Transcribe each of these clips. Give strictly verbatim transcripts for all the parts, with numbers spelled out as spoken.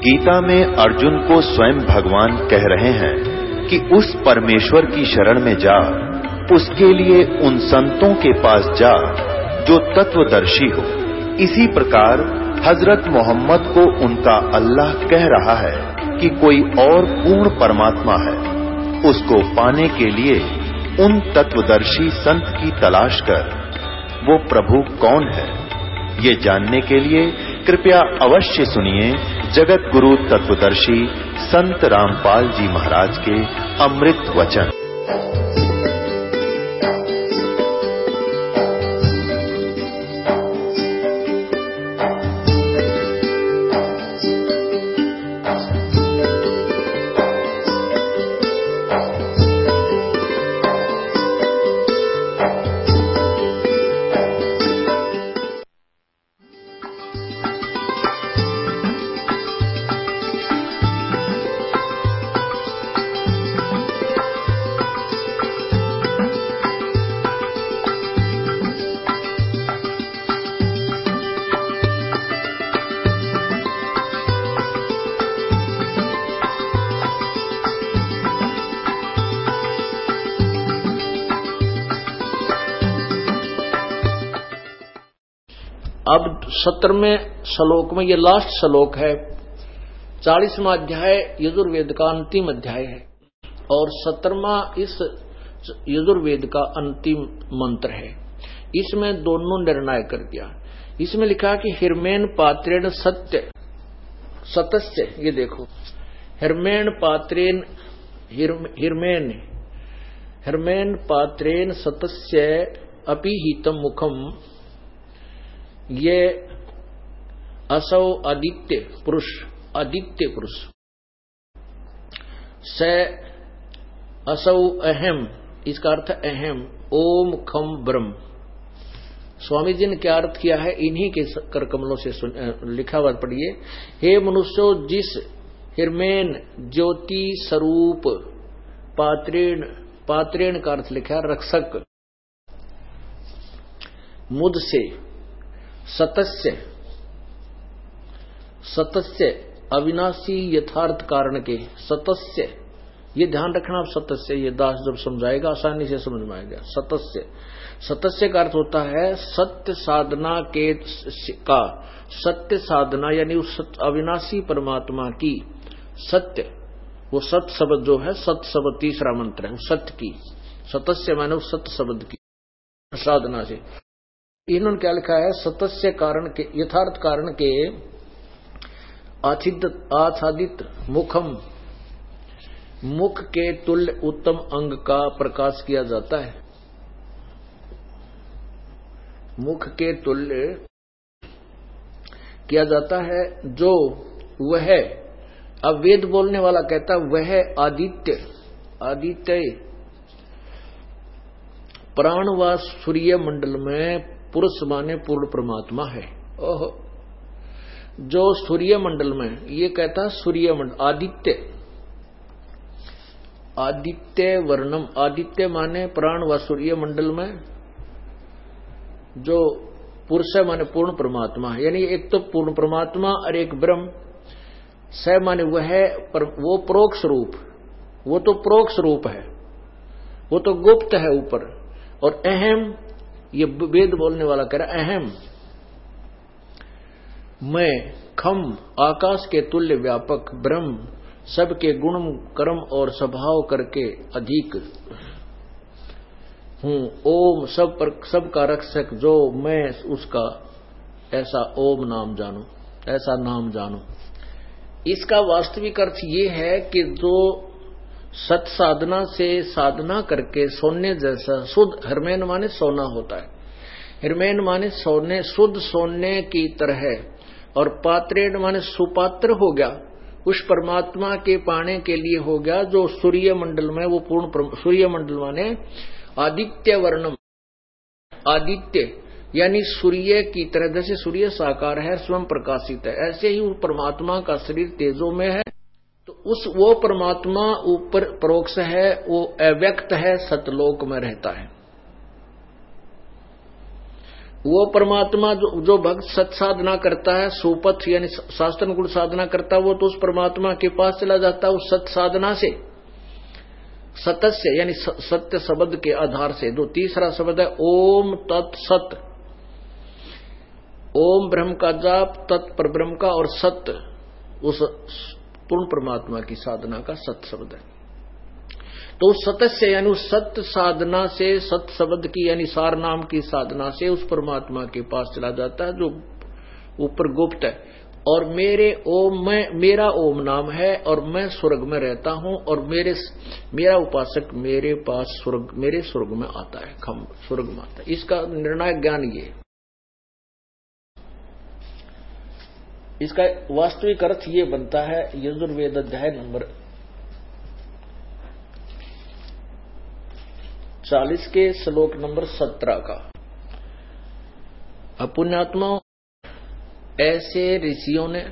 गीता में अर्जुन को स्वयं भगवान कह रहे हैं कि उस परमेश्वर की शरण में जा, उसके लिए उन संतों के पास जा जो तत्वदर्शी हो। इसी प्रकार हजरत मोहम्मद को उनका अल्लाह कह रहा है कि कोई और पूर्ण परमात्मा है, उसको पाने के लिए उन तत्वदर्शी संत की तलाश कर। वो प्रभु कौन है, ये जानने के लिए कृपया अवश्य सुनिए जगत गुरु तत्वदर्शी संत रामपाल जी महाराज के अमृत वचन। अब सत्रहवें श्लोक में, ये लास्ट श्लोक है, चालीसवां अध्याय यजुर्वेद का अंतिम अध्याय है और सत्रहवां इस यजुर्वेद का अंतिम मंत्र है। इसमें दोनों निर्णय कर दिया। इसमें लिखा कि हिरमेन पात्रेण सत्य सतस्य, ये देखो, हिरमेन पात्रेण हिरमेन हिरमेन पात्रेण सतस्य अपीहितम मुखम, ये असौ आदित्य पुरुष, आदित्य पुरुष स असौ अहम, इसका अर्थ अहम, ओम खम ब्रह्म। स्वामी जी ने क्या अर्थ किया है, इन्हीं के कर कमलों से लिखा हुआ पढ़िए। हे मनुष्यों, जिस हिरमेन ज्योति स्वरूप पात्रेण, पात्रेण का अर्थ लिखा रक्षक, मुद से सतस्य, सतस्य अविनाशी यथार्थ कारण के, सतस्य, ये ध्यान रखना आप, सतस्य, ये दास जब समझाएगा आसानी से समझ में आएगा। सतस्य, सतस्य का अर्थ होता है सत्य साधना के का, सत्य साधना यानी उस अविनाशी परमात्मा की सत्य, वो सत्य शब्द जो है, सत्य शब्द तीसरा मंत्र है, सत्य की, सतस्य माने उस सत्य शब्द की साधना से। इन्होंने क्या लिखा है, सतस्य कारण के, यथार्थ कारण के आच्छादित मुखम, मुख के तुल्य उत्तम अंग का प्रकाश किया जाता है। मुख के तुल्य किया जाता है जो वह, अब वेद बोलने वाला कहता वह आदित्य, आदित्य प्राण व सूर्य मंडल में पुरुष माने पूर्ण परमात्मा है। ओहो, जो सूर्य मंडल में, ये कहता सूर्य मंडल, आदित्य, आदित्य वर्णम, आदित्य माने प्राण व सूर्य मंडल में जो पुरुष माने पूर्ण परमात्मा है, यानी एक तो पूर्ण परमात्मा और एक ब्रह्म। स माने वह पर, वो प्रोक्ष रूप, वो तो प्रोक्ष रूप है, वो तो गुप्त है ऊपर। और अहम, ये वेद बोलने वाला कह रहा अहम, मैं खम आकाश के तुल्य व्यापक ब्रह्म, सबके गुण कर्म और स्वभाव करके अधिक हूं। ओम सब पर सबका रक्षक जो मैं उसका ऐसा ओम नाम जानू, ऐसा नाम जानू। इसका वास्तविक अर्थ ये है कि जो सत साधना से साधना करके सोने जैसा शुद्ध, हिरमेन माने सोना होता है, हिरमेन माने सोने, शुद्ध सोने की तरह, और पात्रेण माने सुपात्र हो गया, उस परमात्मा के पाने के लिए हो गया जो सूर्य मंडल में, वो पूर्ण सूर्य मंडल माने आदित्य वर्णम, आदित्य यानी सूर्य की तरह, जैसे सूर्य साकार है, स्वयं प्रकाशित है, ऐसे ही उस परमात्मा का शरीर तेजो में है। तो उस वो परमात्मा ऊपर परोक्ष है, वो अव्यक्त है, सतलोक में रहता है। वो परमात्मा जो, जो भक्त सत साधना करता है, सुपथ यानी शास्त्र गुण साधना करता है, वो तो उस परमात्मा के पास चला जाता है उस सत साधना से, सतस्य यानी सत्य शब्द के आधार से। जो तीसरा शब्द है ओम तत् सत, ओम ब्रह्म का जाप, तत् पर ब्रह्म का, और सत्य उस पूर्ण परमात्मा की साधना का सत शब्द है। तो उस सतस्य यानी उस सत्य साधना से, सत शब्द की यानी सार नाम की साधना से उस परमात्मा के पास चला जाता है जो ऊपर गुप्त है। और मेरे ओम में, मेरा ओम नाम है और मैं स्वर्ग में रहता हूं, और मेरे मेरा उपासक मेरे पास स्वर्ग, मेरे स्वर्ग में आता है, खम स्वर्ग में आता है। इसका निर्णायक ज्ञान ये, इसका वास्तविक अर्थ ये बनता है यजुर्वेद अध्याय नंबर चालीस के श्लोक नंबर सत्रह का। अपुण्यात्मा ऐसे ऋषियों ने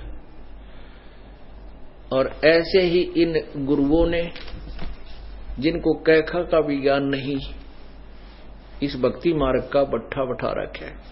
और ऐसे ही इन गुरुओं ने, जिनको कैखा का भी ज्ञान नहीं, इस भक्ति मार्ग का बट्ठा बठा रखा है।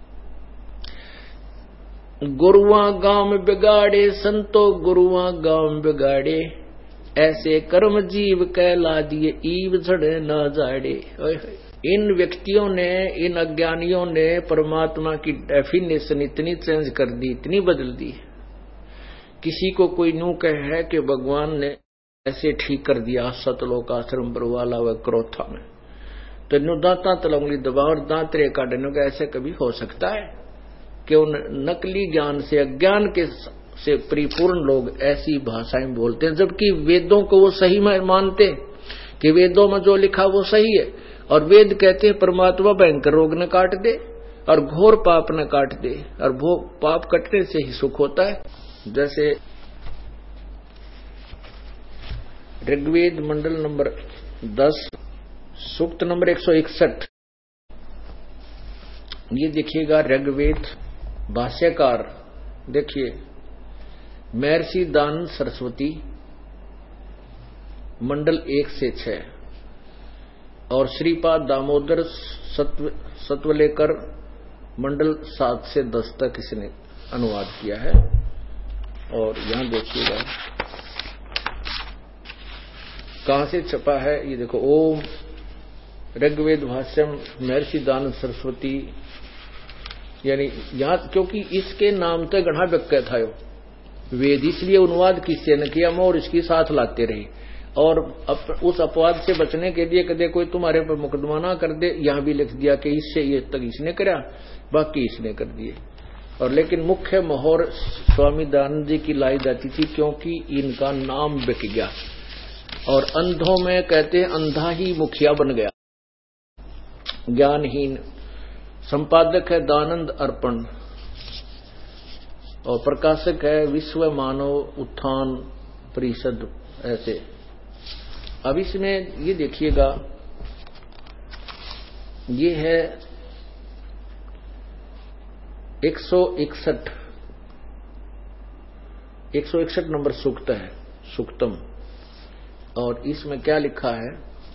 गुरुआ गांव बिगाड़े संतो, गुरुआ गांव बिगाड़े, ऐसे कर्म जीव कहला दिए, ईव झड़े न जाड़े। इन व्यक्तियों ने, इन अज्ञानियों ने परमात्मा की डेफिनेशन इतनी चेंज कर दी, इतनी बदल दी। किसी को कोई नू कहे है कि भगवान ने ऐसे ठीक कर दिया सतलोक आश्रम बरवाला व क्रोथा में, तो नु दांता तलंगली दबा और दांतरे काटने का ऐसे कभी हो सकता है कि उन नकली ज्ञान से, अज्ञान के से परिपूर्ण लोग ऐसी भाषाएं बोलते हैं, जबकि वेदों को वो सही मानते कि वेदों में जो लिखा वो सही है। और वेद कहते हैं परमात्मा भयंकर रोग न काट दे और घोर पाप न काट दे, और वो पाप कटने से ही सुख होता है। जैसे ऋग्वेद मंडल नंबर दस सूक्त नंबर एक सौ इकसठ, ये देखिएगा ऋग्वेद भाष्यकार, देखिए महर्षि दानंद सरस्वती मंडल एक से छह, और श्रीपाद दामोदर सत्व सत्वलेकर मंडल सात से दस तक इसने अनुवाद किया है। और यहां देखिएगा कहां से छपा है, ये देखो, ओम ऋग्वेद भाष्यम महर्षि दानंद सरस्वती, यानी यहां, क्योंकि इसके नाम तो गढ़ा व्यक्य था यो वेद, इसलिए अनुवाद किससे न किया, और इसकी साथ लाते रहे। और अप, उस अपवाद से बचने के लिए कदे कोई तुम्हारे पर मुकदमा ना कर दे, यहां भी लिख दिया कि इससे ये तक इसने करा, बाकी इसने कर दिए। और लेकिन मुख्य मोहर स्वामी दयानंद जी की लाई जाती थी, क्योंकि इनका नाम बिक गया। और अंधों में कहते हैं अंधा ही मुखिया बन गया, ज्ञानहीन। संपादक है दानंद अर्पण, और प्रकाशक है विश्व मानव उत्थान परिषद, ऐसे। अब इसमें ये देखिएगा, ये है एक सौ इकसठ एक सौ इकसठ नंबर सूक्त है, सूक्तम। और इसमें क्या लिखा है,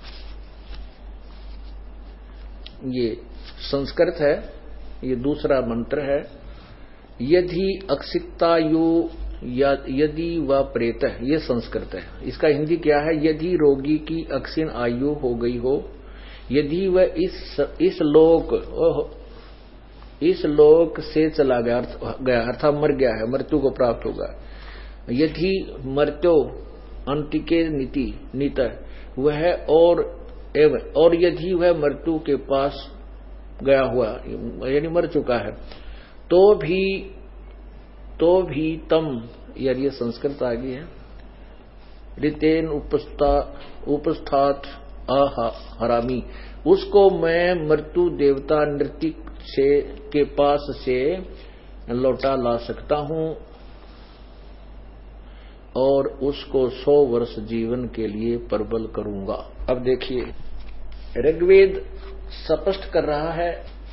ये संस्कृत है, ये दूसरा मंत्र है। यदि अक्षितायु यदि व प्रेत, ये संस्कृत है। इसका हिंदी क्या है, यदि रोगी की अक्षीण आयु हो गई हो, यदि वह इस इस लोक इस लोक से चला गया गया अर्थात मर गया है, मृत्यु को प्राप्त होगा। यदि मृत्यो अंतिके नीति नीत वह, और एवं और यदि वह मृत्यु के पास गया हुआ यानी मर चुका है, तो भी तो भी तम, यार ये संस्कृत आ गई है, रितेन उपस्था उपस्थात आहा हरामी, उसको मैं मृत्यु देवता नृतिक से के पास से लौटा ला सकता हूं, और उसको सौ वर्ष जीवन के लिए प्रबल करूंगा। अब देखिए ऋग्वेद स्पष्ट कर रहा है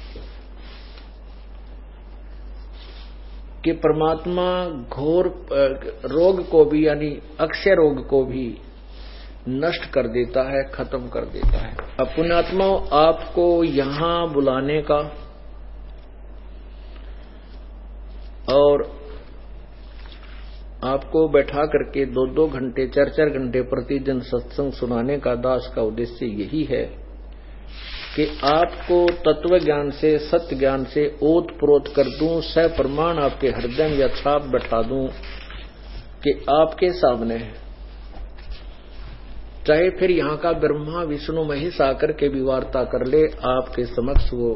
कि परमात्मा घोर रोग को भी, यानी अक्षय रोग को भी नष्ट कर देता है, खत्म कर देता है। अब पुण्यात्माओं, आपको यहां बुलाने का और आपको बैठा करके दो दो घंटे चार चार घंटे प्रतिदिन सत्संग सुनाने का दास का उद्देश्य यही है कि आपको तत्व ज्ञान से सत्य ज्ञान से ओत प्रोत कर दूं, सप्रमाण आपके हृदय में या छाप बैठा दूं कि आपके सामने चाहे फिर यहाँ का ब्रह्मा विष्णु महेश आकर के भी वार्ता कर ले, आपके समक्ष वो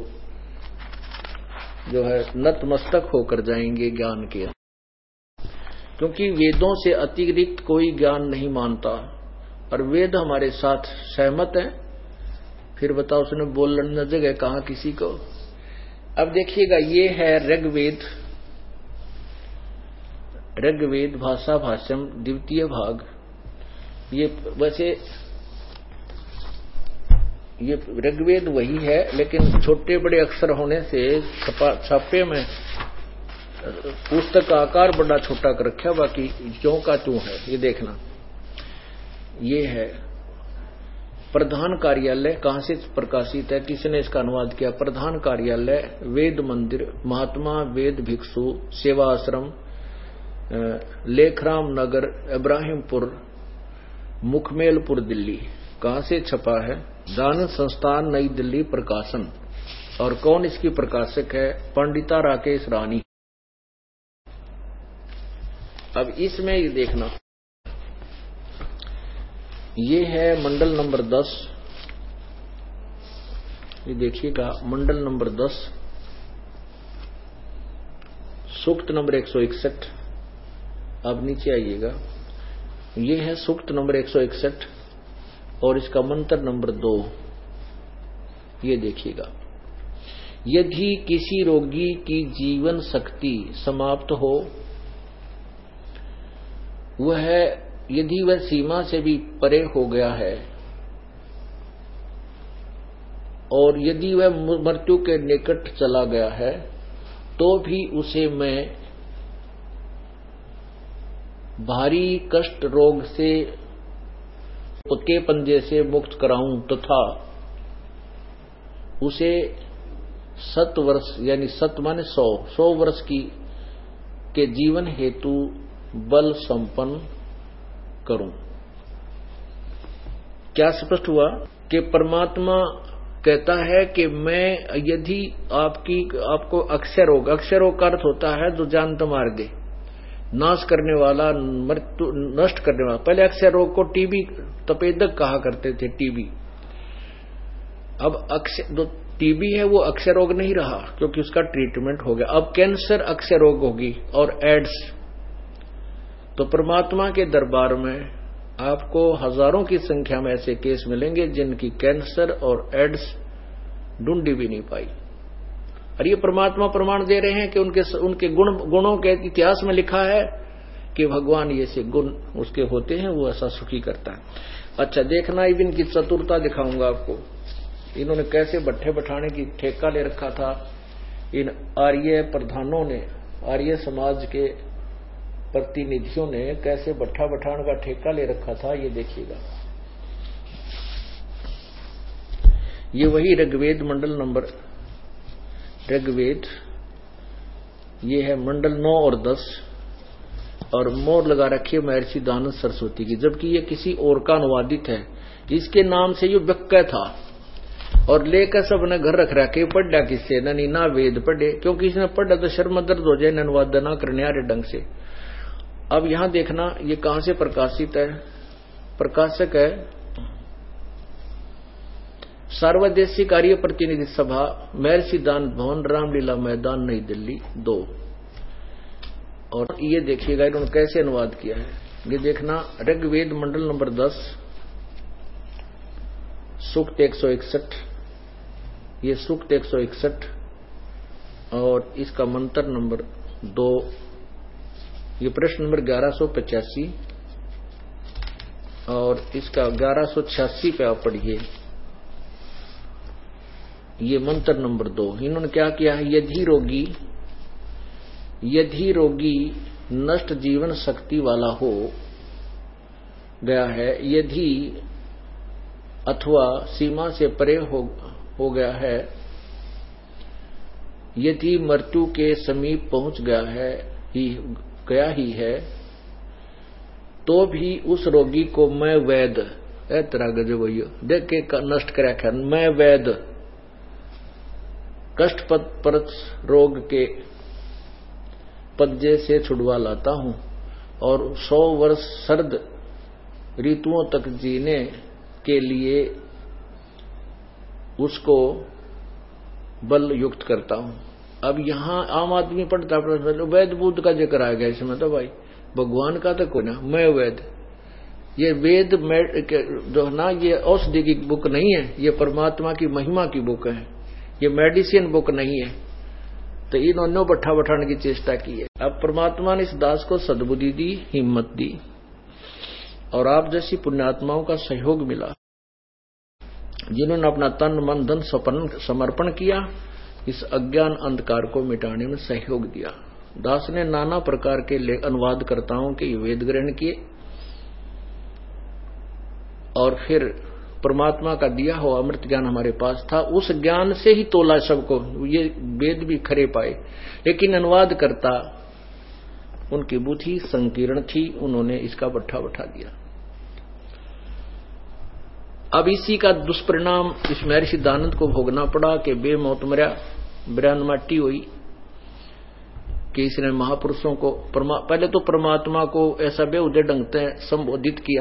जो है नतमस्तक होकर जाएंगे ज्ञान के। क्योंकि वेदों से अतिरिक्त कोई ज्ञान नहीं मानता और वेद हमारे साथ सहमत हैं। फिर बताओ उसने बोलने न जगह कहा किसी को। अब देखिएगा, ये है ऋग्वेद, ऋग्वेद भाषा भाष्यम द्वितीय भाग। ये वैसे ये ऋग्वेद वही है, लेकिन छोटे बड़े अक्षर होने से छापे में पुस्तक का आकार बड़ा छोटा कर रखा, बाकी ज्यों का त्यों है। ये देखना, ये है प्रधान कार्यालय। कहां से प्रकाशित है, किसने इसका अनुवाद किया? प्रधान कार्यालय वेद मंदिर, महात्मा वेद भिक्षु सेवा आश्रम, लेखराम नगर, इब्राहिमपुर, मुखमेलपुर, दिल्ली। कहां से छपा है? दान संस्थान नई दिल्ली प्रकाशन। और कौन इसकी प्रकाशक है? पंडिता राकेश रानी। अब इसमें ये देखना, ये है मंडल नंबर दस। ये देखिएगा, मंडल नंबर दस, सूक्त नंबर एक सौ इकसठ। अब नीचे आइएगा, ये है सूक्त नंबर एक सौ इकसठ और इसका मंत्र नंबर दो। ये देखिएगा, यदि किसी रोगी की जीवन शक्ति समाप्त हो, वह यदि वह सीमा से भी परे हो गया है और यदि वह मृत्यु के निकट चला गया है, तो भी उसे मैं भारी कष्ट रोग से के पंजे से मुक्त कराऊं तथा उसे सत वर्ष यानी सत माने सौ सौ वर्ष की के जीवन हेतु बल संपन्न करूं। क्या स्पष्ट हुआ कि परमात्मा कहता है कि मैं यदि आपकी आपको अक्षय रोग, अक्षय रोग का अर्थ होता है जो जान तो मार दे, नाश करने वाला, मृत्यु नष्ट करने वाला। पहले अक्षय रोग को टीबी तपेदक कहा करते थे, टीबी। अब अक्षय जो टीबी है वो अक्षय रोग नहीं रहा क्योंकि उसका ट्रीटमेंट हो गया। अब कैंसर अक्षय रोग होगी और एड्स। तो परमात्मा के दरबार में आपको हजारों की संख्या में ऐसे केस मिलेंगे जिनकी कैंसर और एड्स ढूंढी भी नहीं पाई। और ये परमात्मा प्रमाण दे रहे हैं कि उनके उनके गुण गुणों के इतिहास में लिखा है कि भगवान ये से गुण उसके होते हैं, वो ऐसा सुखी करता है। अच्छा देखना, इवन की चतुरता दिखाऊंगा आपको। इन्होंने कैसे भट्ठे बैठाने की ठेका ले रखा था। इन आर्य प्रधानों ने, आर्य समाज के प्रतिनिधियों ने कैसे भट्ठा बैठाने का ठेका ले रखा था, ये देखिएगा। ये वही ऋग्वेद मंडल नंबर, ऋग्वेद ये है मंडल नौ और दस, और मोर लगा रखी है महर्षि दानव सरस्वती की, जबकि ये किसी और का अनुवादित है। इसके नाम से ये व्यक्य था और लेकर सबने घर रख रखे। पढ़ा किससे? ननी ना वेद पढ़े, क्योंकि इसने पढ़ा तो शर्म दर्द हो जाए, अनुवाद ना करने आ रहे ढंग से। अब यहां देखना, ये कहां से प्रकाशित है? प्रकाशक है सार्वदेशिक कार्य प्रतिनिधि सभा, महर्षि दान भवन, रामलीला मैदान, नई दिल्ली दो। और ये देखिएगा इन्होंने कैसे अनुवाद किया है। ये देखना, ऋग्वेद मंडल नंबर दस, सूक्त एक सौ इकसठ। ये सूक्त एक सौ इकसठ और इसका मंत्र नंबर दो। ये प्रश्न नंबर ग्यारह सौ पचासी और इसका ग्यारह सौ छियासी पे आप पढ़िए। ये मंत्र नंबर दो। इन्होंने क्या किया है? यदि रोगी यदि रोगी नष्ट जीवन शक्ति वाला हो गया है, यदि अथवा सीमा से परे हो, हो गया है, यदि मृत्यु के समीप पहुंच गया है ही गया ही है तो भी उस रोगी को मैं वैद ए तेरा गजब भैया देख के नष्ट करा ख्या मैं वैद कष्ट परत रोग के पज्जे से छुड़वा लाता हूं और सौ वर्ष सर्द ऋतुओं तक जीने के लिए उसको बल युक्त करता हूं। अब यहां आम आदमी पढ़ता पढ़ता वैद बुद्ध का जिक्र आ गया इसमें, तो भाई भगवान का तो कोई ना, मैं वैद। ये वेद जो ना ये औषधि की बुक नहीं है, ये परमात्मा की महिमा की बुक है, ये मेडिसिन बुक नहीं है। तो इन्होंने बैठा बैठाने की चेष्टा की है। अब परमात्मा ने इस दास को सद्बुद्धि दी, हिम्मत दी और आप जैसी पुण्यात्माओं का सहयोग मिला जिन्होंने अपना तन मन धन समर्पण किया, इस अज्ञान अंधकार को मिटाने में सहयोग दिया। दास ने नाना प्रकार के अनुवादकर्ताओं के वेद ग्रहण किए और फिर परमात्मा का दिया हुआ अमृत ज्ञान हमारे पास था, उस ज्ञान से ही तोला सबको। ये वेद भी खरे पाए, लेकिन अनुवाद करता उनकी बुद्धि संकीर्ण थी, उन्होंने इसका बट्ठा बैठा दिया। अब इसी का दुष्परिणाम इस महर्षि दानंद को भोगना पड़ा कि बेमौत मरा, ब्रह्म माटी हुई कि इसने महापुरुषों को पहले तो परमात्मा को ऐसा बेहुदे ढंग से संबोधित किया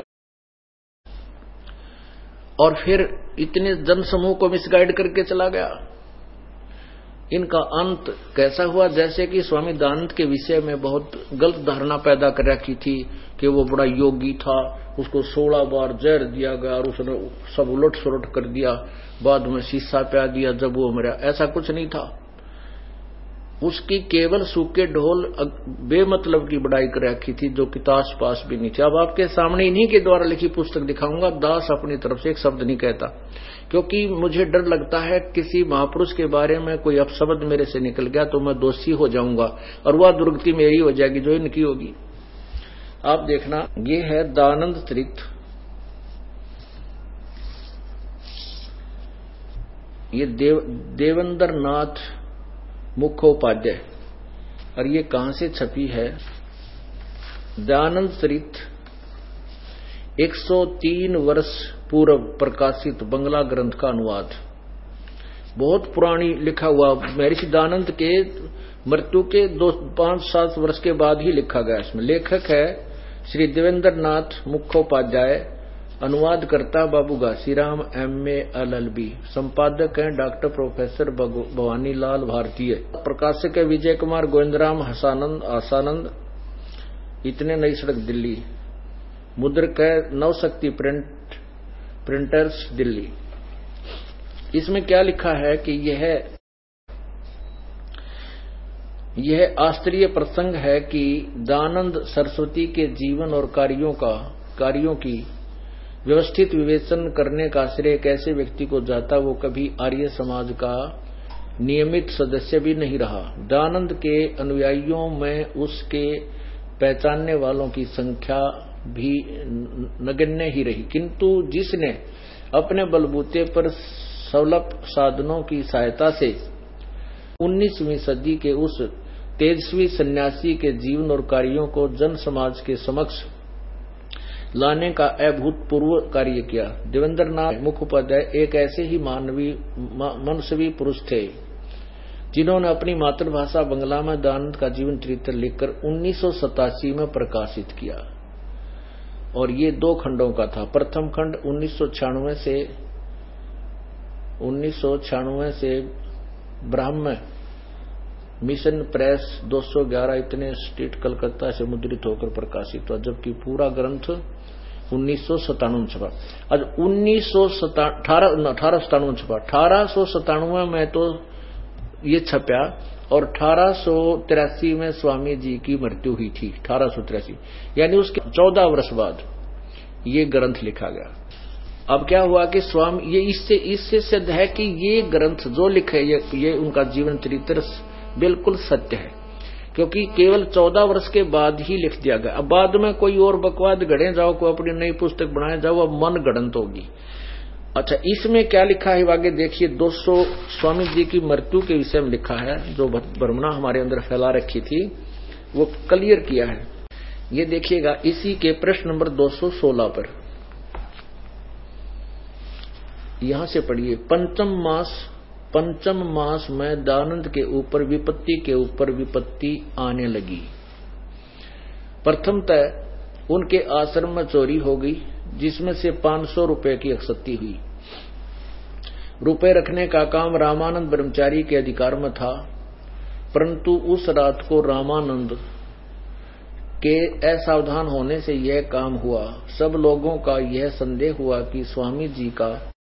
और फिर इतने जन समूह को मिसगाइड करके चला गया। इनका अंत कैसा हुआ, जैसे कि स्वामी दानंद के विषय में बहुत गलत धारणा पैदा कर रखी थी कि वो बड़ा योगी था, उसको सोलह बार जहर दिया गया और उसने सब उलट सुलट कर दिया, बाद में शीशा प्या दिया जब वो मरा। ऐसा कुछ नहीं था। उसकी केवल सूखे ढोल बेमतलब की बढ़ाई कर रखी थी जो कि ताश पास भी नहीं थी। अब आपके सामने इन्हीं के द्वारा लिखी पुस्तक दिखाऊंगा। दास अपनी तरफ से एक शब्द नहीं कहता, क्योंकि मुझे डर लगता है किसी महापुरुष के बारे में कोई अपशब्द मेरे से निकल गया तो मैं दोषी हो जाऊंगा और वह दुर्गति मेरी हो जाएगी जो इनकी होगी। आप देखना, ये है दानंद चरित्र। ये देव देवेंद्र नाथ मुखोपाध्याय, और ये कहां से छपी है? दानंद चरित्र एक सौ तीन वर्ष पूर्व प्रकाशित बंगला ग्रंथ का अनुवाद, बहुत पुरानी लिखा हुआ। महर्षि दानंद के मृत्यु के दो पांच सात वर्ष के बाद ही लिखा गया। इसमें लेखक है श्री देवेंद्र नाथ मुखोपाध्याय, अनुवाद करता Babu Ghasiram M A L L B, संपादक हैं डॉक्टर प्रोफेसर भवानी लाल भारतीय, प्रकाशक है विजय कुमार गोविंदराम हसानंद आसानंद, इतने नई सड़क दिल्ली, मुद्रक है नवशक्ति प्रिंट प्रिंटर्स दिल्ली। इसमें क्या लिखा है कि यह यह आश्चर्य प्रसंग है कि दानंद सरस्वती के जीवन और कार्यों का कार्यों की व्यवस्थित विवेचन करने का श्रेय कैसे व्यक्ति को जाता, वो कभी आर्य समाज का नियमित सदस्य भी नहीं रहा। दानंद के अनुयायियों में उसके पहचानने वालों की संख्या भी नगण्य ही रही, किंतु जिसने अपने बलबूते पर सुलभ साधनों की सहायता से उन्नीसवीं सदी के उस तेजस्वी सन्यासी के जीवन और कार्यों को जन समाज के समक्ष लाने का अभूतपूर्व कार्य किया। देवेंद्र नाथ मुखोपाध्याय एक ऐसे ही मानवी मनस्वी पुरुष थे जिन्होंने अपनी मातृभाषा बंगला में दानंद का जीवन चरित्र लिखकर उन्नीस सौ सतासी में प्रकाशित किया, और ये दो खंडों का था। प्रथम खंड उन्नीस सौ छियानवे से उन्नीस सौ छियानवे से ब्राह्म मिशन प्रेस दो सौ ग्यारह इतने स्ट्रीट कलकत्ता से मुद्रित होकर प्रकाशित हुआ, जबकि पूरा ग्रंथ उन्नीस सौ सतानवे छपा। आज उन्नीस सौ अठारह अठारह सतानवे छपा, अठारह सौ सतानवे में तो ये छपा और अठारह सौ तिरासी में स्वामी जी की मृत्यु हुई थी। अठारह सौ तिरासी यानी उसके चौदह वर्ष बाद ये ग्रंथ लिखा गया। अब क्या हुआ कि स्वामी ये इससे इससे सिद्ध है कि ये ग्रंथ जो लिखे ये, ये उनका जीवन चरित्र बिल्कुल सत्य है, क्योंकि केवल चौदह वर्ष के बाद ही लिख दिया गया। अब बाद में कोई और बकवाद गढ़े जाओ, कोई अपनी नई पुस्तक बनाए जाओ, अब मन गढ़ंत होगी। अच्छा, इसमें क्या लिखा है आगे देखिए। दो सौ स्वामी जी की मृत्यु के विषय में लिखा है, जो भ्रमणा हमारे अंदर फैला रखी थी वो क्लियर किया है। ये देखिएगा इसी के प्रश्न नंबर दो सौ सोलह पर, यहां से पढ़िए। पंचम मास पंचम मास में दानंद के ऊपर विपत्ति के ऊपर विपत्ति आने लगी। प्रथमतः उनके आश्रम में चोरी हो गई, जिसमें से पांच सौ रुपए की क्षति हुई। रुपए रखने का काम रामानंद ब्रह्मचारी के अधिकार में था, परंतु उस रात को रामानंद के असावधान होने से यह काम हुआ। सब लोगों का यह संदेह हुआ कि स्वामी जी का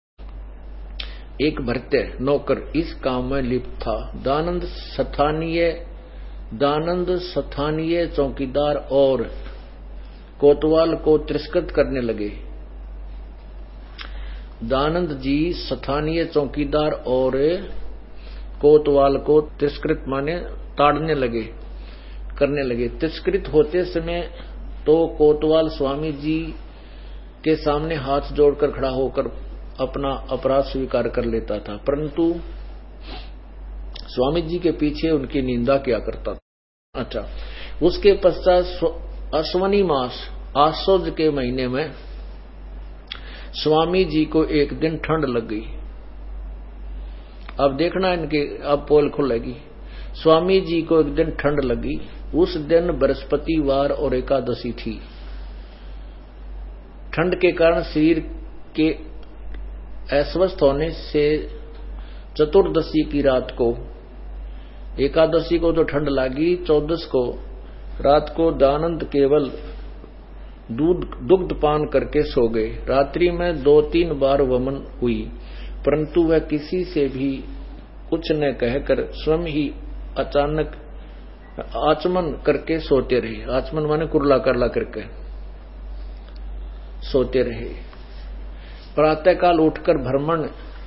एक भृत्य नौकर इस काम में लिप्त था। दानंद स्थानीय दानंद स्थानीय चौकीदार और कोतवाल को तिरस्कृत करने लगे। दानंद जी स्थानीय चौकीदार और कोतवाल को तिरस्कृत माने ताड़ने लगे करने लगे। तिरस्कृत होते समय तो कोतवाल स्वामी जी के सामने हाथ जोड़कर खड़ा होकर अपना अपराध स्वीकार कर लेता था, परंतु स्वामी जी के पीछे उनकी निंदा किया करता था। अच्छा, उसके पश्चात अश्वनी मास आश्वज के महीने में स्वामी जी को एक दिन ठंड लग गई। अब देखना इनके, अब पोल खुलेगी। स्वामी जी को एक दिन ठंड लगी। उस दिन बृहस्पतिवार और एकादशी थी। ठंड के कारण शरीर के अस्वस्थ होने से चतुर्दशी की रात को, एकादशी को तो ठंड लगी, चौदस को रात को दानंद केवल दूध दुग्ध पान करके सो गए। रात्रि में दो तीन बार वमन हुई, परंतु वह किसी से भी कुछ न कहकर स्वयं ही अचानक आचमन करके सोते रहे। आचमन माने कुरला करला करके सोते रहे। प्रातःकाल उठकर भ्रमण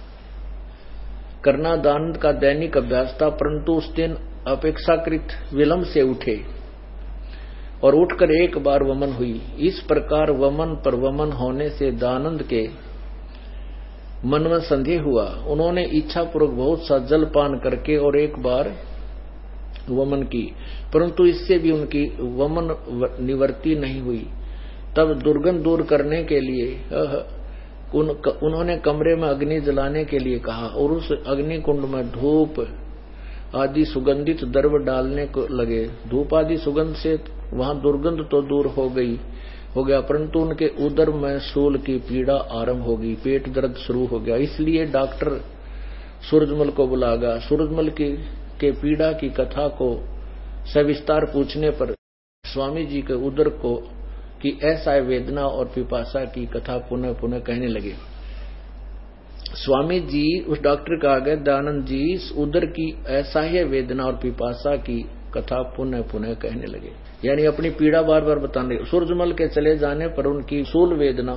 करना दानंद का दैनिक अभ्यास था, परंतु उस दिन अपेक्षाकृत विलंब से उठे और उठकर एक बार वमन हुई। इस प्रकार वमन पर वमन होने से दानंद के मन में संदेह हुआ। उन्होंने इच्छापूर्वक बहुत सा जल पान करके और एक बार वमन की, परंतु इससे भी उनकी वमन निवृत्ति नहीं हुई। तब दुर्गंध दूर करने के लिए उन, उन्होंने कमरे में अग्नि जलाने के लिए कहा और उस अग्नि कुंड में धूप आदि सुगंधित द्रव्य डालने को लगे। धूप आदि सुगंध से वहां दुर्गंध तो दूर हो गई हो गया, परंतु उनके उदर में शूल की पीड़ा आरंभ हो गई, पेट दर्द शुरू हो गया। इसलिए डॉक्टर सूरजमल को बुलाया। सूरजमल की के पीड़ा की कथा को सविस्तार पूछने पर स्वामी जी के उदर को की असह्य वेदना और पिपासा की कथा पुनः पुनः कहने लगे। स्वामी जी उस डॉक्टर का आगे दानंद जी इस उदर की असह्य वेदना और पिपासा की कथा पुनः पुनः कहने लगे, यानी अपनी पीड़ा बार बार बताने लगे। सूरजमल के चले जाने पर उनकी शूल वेदना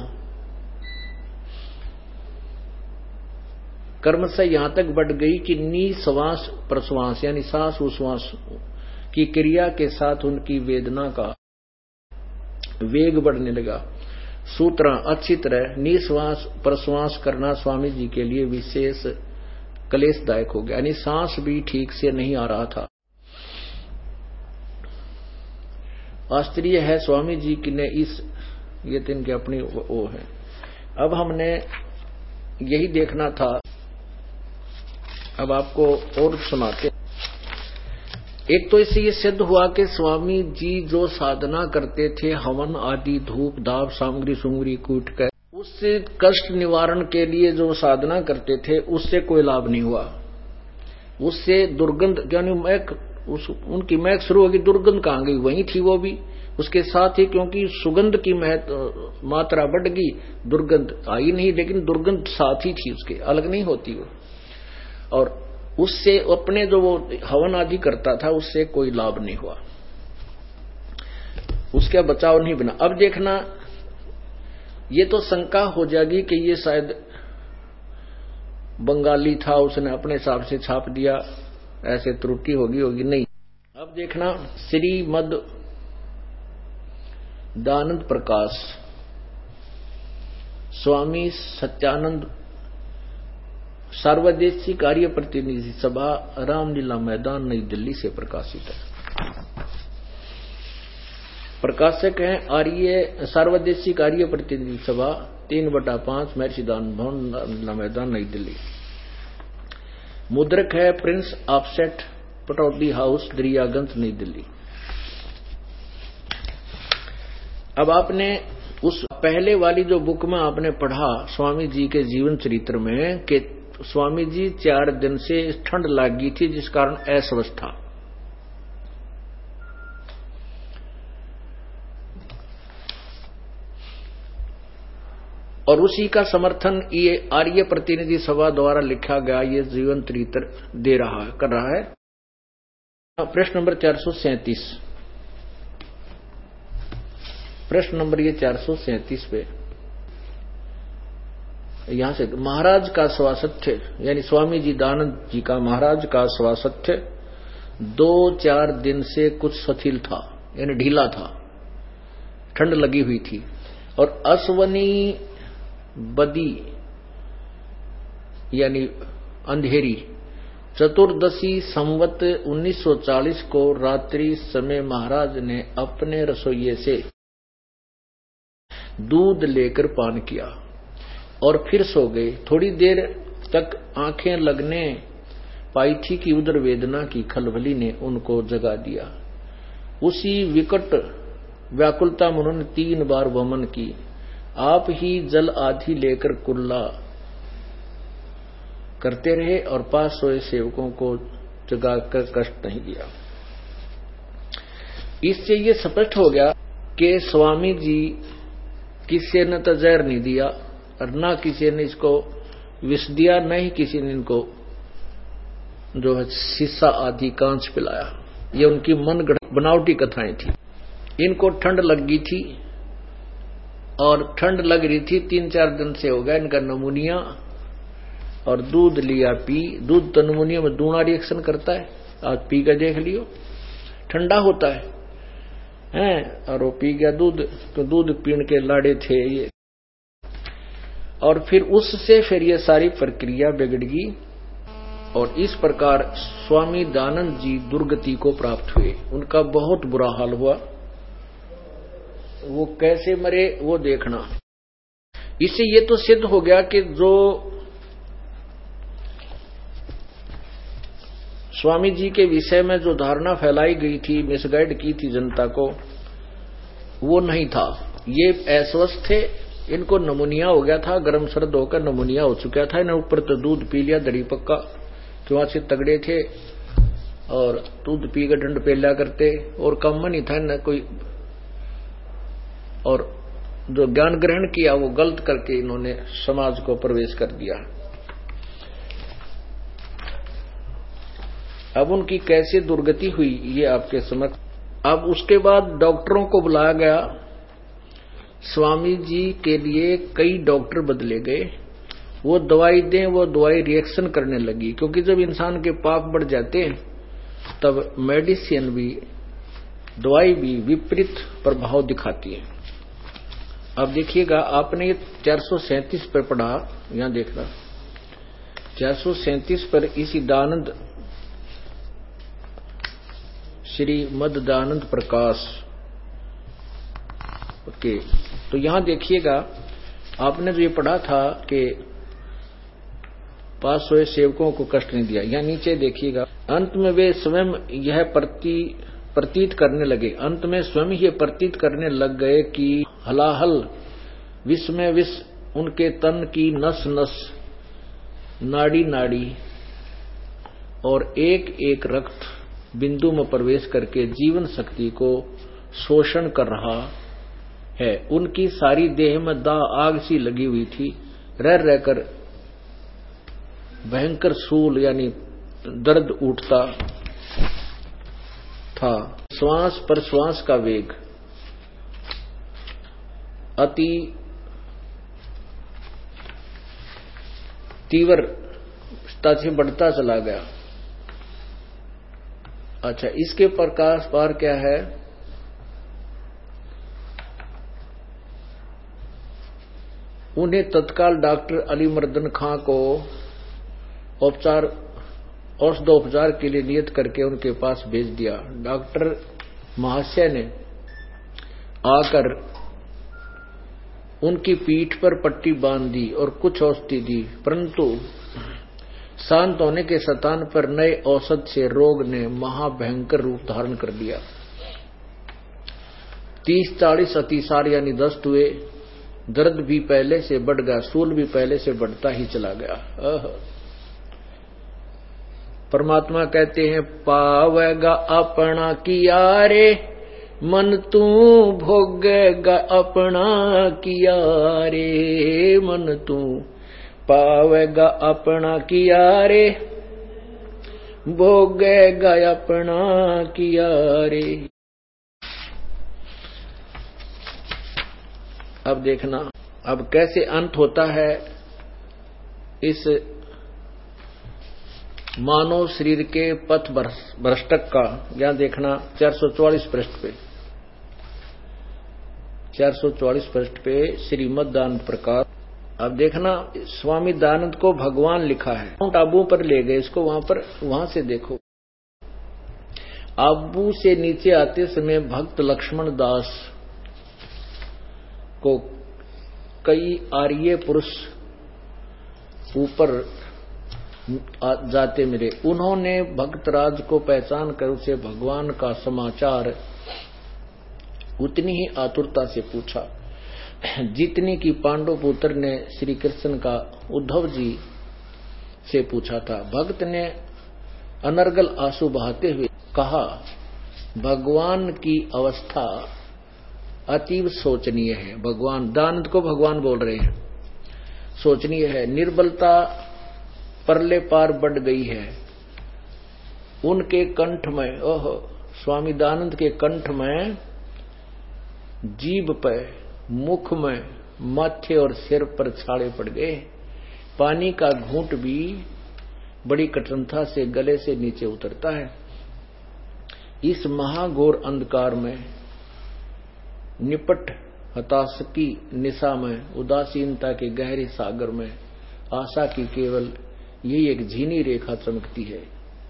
कर्म से यहां तक बढ़ गई कि निश्वास प्रश्वास यानी सांस उश्वास की क्रिया के साथ उनकी वेदना का वेग बढ़ने लगा। सूत्र अच्छी तरह निश्वास प्रश्वास करना स्वामी जी के लिए विशेष क्लेशदायक हो गया, यानी सांस भी ठीक से नहीं आ रहा था। आश्चर्य है स्वामी जी की ने इस ये तो इनके अपनी वो है। अब हमने यही देखना था, अब आपको और सुनाते। एक तो इससे ये सिद्ध हुआ कि स्वामी जी जो साधना करते थे, हवन आदि धूप धाप सामग्री सुमग्री कूट कर उससे कष्ट निवारण के लिए जो साधना करते थे, उससे कोई लाभ नहीं हुआ। उससे दुर्गंध यानी महक उस उनकी महक शुरू होगी, दुर्गंध कहाँ गई, वहीं थी वो भी। उसके साथ ही क्योंकि सुगंध की महत मात्रा बढ़ गई, दुर्गंध आई नहीं, लेकिन दुर्गंध साथ ही थी, उसके अलग नहीं होती वो। और उससे अपने जो वो हवन आदि करता था, उससे कोई लाभ नहीं हुआ, उसका बचाव नहीं बना। अब देखना, ये तो शंका हो जाएगी कि ये शायद बंगाली था, उसने अपने हिसाब से छाप दिया, ऐसे त्रुटि होगी होगी नहीं। अब देखना, श्रीमद दानंद प्रकाश स्वामी सत्यानंद सार्वदेशीय कार्य प्रतिनिधि सभा, रामलीला मैदान, नई दिल्ली से प्रकाशित है। प्रकाशक हैं आर्य सार्वदेशीय कार्य प्रतिनिधि सभा, तीन बटा पांच, महर्षि दान भवन, रामलीला मैदान, नई दिल्ली। मुद्रक है prince offset, Pataudi house, Daryaganj, Nai Delhi. अब आपने उस पहले वाली जो बुक में आपने पढ़ा स्वामी जी के जीवन चरित्र में कि स्वामी जी चार दिन से ठंड लग गई थी जिस कारण अस्वस्थ था। और उसी का समर्थन ये आर्य प्रतिनिधि सभा द्वारा लिखा गया ये जीवन चरित्र दे रहा है, कर रहा है। प्रश्न नंबर चार सौ सैंतीस, प्रश्न नंबर ये चार सौ सैंतीस पे यहां से महाराज का स्वास्थ्य यानी स्वामी जी दानंद जी का महाराज का स्वास्थ्य दो चार दिन से कुछ शिथिल था यानी ढीला था, ठंड लगी हुई थी। और अश्वनी बदी यानी अंधेरी चतुर्दशी संवत उन्नीस सौ चालीस को रात्रि समय महाराज ने अपने रसोइये से दूध लेकर पान किया और फिर सो गए। थोड़ी देर तक आंखें लगने पाई थी कि उदर वेदना की खलबली ने उनको जगा दिया। उसी विकट व्याकुलता में उन्होंने तीन बार वमन की। आप ही जल आधी लेकर कुल्ला करते रहे और पास सोए सेवकों को जगाकर कष्ट नहीं दिया। इससे ये स्पष्ट हो गया कि स्वामी जी किसी ने तो जहर नहीं दिया और ना किसी ने इसको विष दिया, न ही किसी ने इनको जो है शीशा आदि कांच पिलाया। ये उनकी मन बनावटी कथाएं थी। इनको ठंड लग गई थी और ठंड लग रही थी, तीन चार दिन से हो गया इनका नमूनिया, और दूध लिया पी। दूध तो नमूनिया में दूना रिएक्शन करता है, आज पी कर देख लियो, ठंडा होता है हैं। और वो पी गया दूध, तो दूध पीने के लाड़े थे ये। और फिर उससे फिर ये सारी प्रक्रिया बिगड़ गई और इस प्रकार स्वामी दानंद जी दुर्गति को प्राप्त हुए। उनका बहुत बुरा हाल हुआ। वो कैसे मरे वो देखना। इससे ये तो सिद्ध हो गया कि जो स्वामी जी के विषय में जो धारणा फैलाई गई थी, मिसगाइड की थी जनता को, वो नहीं था। ये अस्वस्थ थे, इनको नमूनिया हो गया था, गर्म सर्द होकर नमूनिया हो चुका था। इन्हें ऊपर तो दूध पी लिया दड़ी पक्का, क्यों से तगड़े थे और दूध पी कर डंड पे लिया करते और कम नहीं था न कोई। और जो ज्ञान ग्रहण किया वो गलत करके इन्होंने समाज को प्रवेश कर दिया। अब उनकी कैसे दुर्गति हुई ये आपके समक्ष। अब उसके बाद डॉक्टरों को बुलाया गया। स्वामी जी के लिए कई डॉक्टर बदले गए। वो दवाई दें वो दवाई रिएक्शन करने लगी, क्योंकि जब इंसान के पाप बढ़ जाते हैं तब मेडिसिन भी दवाई भी विपरीत प्रभाव दिखाती है। अब देखिएगा, आपने ये चार सौ सैंतीस पर पढ़ा, यहां देखना चार सौ सैंतीस पर इसी दानंद श्री मद दानंद प्रकाश ओके। तो यहां देखिएगा, आपने जो ये पढ़ा था कि पास सोए सेवकों को कष्ट नहीं दिया, यहां नीचे देखिएगा, अंत में वे स्वयं यह प्रति प्रतीत करने लगे अंत में स्वयं ये प्रतीत करने लग गए कि हलाहल विष में विष उनके तन की नस नस नाड़ी नाड़ी और एक एक रक्त बिंदु में प्रवेश करके जीवन शक्ति को शोषण कर रहा है। उनकी सारी देह में दाह आग सी लगी हुई थी। रह रहकर भयंकर सूल यानी दर्द उठता था। श्वास पर श्वास का वेग अति तीव्रता से बढ़ता चला गया। अच्छा, इसके प्रकाश पार क्या है? उन्हें तत्काल डॉक्टर अली मर्दन खां को उपचार औषधोपचार के लिए नियत करके उनके पास भेज दिया। डॉक्टर महाशय ने आकर उनकी पीठ पर पट्टी बांध दी और कुछ औषधि दी, परंतु शांत होने के स्थान पर नए औषध से रोग ने महाभयंकर रूप धारण कर लिया। तीस चालीस अतिसार यानी दस्त हुए। दर्द भी पहले से बढ़ गया, सूल भी पहले से बढ़ता ही चला गया। परमात्मा कहते हैं, पावेगा अपना किया रे मन तू, भोगेगा अपना किया रे मन तू, पावेगा अपना किया रे भोगेगा अपना किया रे। अब देखना अब कैसे अंत होता है इस मानव शरीर के पथ भ्रष्टक का। यहां देखना चार सौ चौवालीस पृष्ठ पे चार सौ चौवालीस पृष्ठ पे श्रीमद् दानंद प्रकाश। अब देखना स्वामी दानंद को भगवान लिखा है, माउंट आबू पर ले गए इसको, वहां पर वहां से देखो। आबू से नीचे आते समय भक्त लक्ष्मण दास को कई आर्य पुरुष ऊपर जाते मिले। उन्होंने भक्तराज को पहचान कर उसे भगवान का समाचार उतनी ही आतुरता से पूछा जितनी कि पांडव पुत्र ने श्री कृष्ण का उद्धव जी से पूछा था। भक्त ने अनर्गल आंसू बहाते हुए कहा, भगवान की अवस्था अतीव शोचनीय है। भगवान दानंद को भगवान बोल रहे हैं, शोचनीय है। निर्बलता परले पार बढ़ गई है। उनके कंठ में, ओह स्वामी दानंद के कंठ में, जीभ पे, मुख में, माथे और सिर पर छाले पड़ गए। पानी का घूंट भी बड़ी कठिनता से गले से नीचे उतरता है। इस महाघोर अंधकार में, निपट हताशकी निशा में, उदासीनता के गहरे सागर में आशा की केवल यही एक झीनी रेखा चमकती है।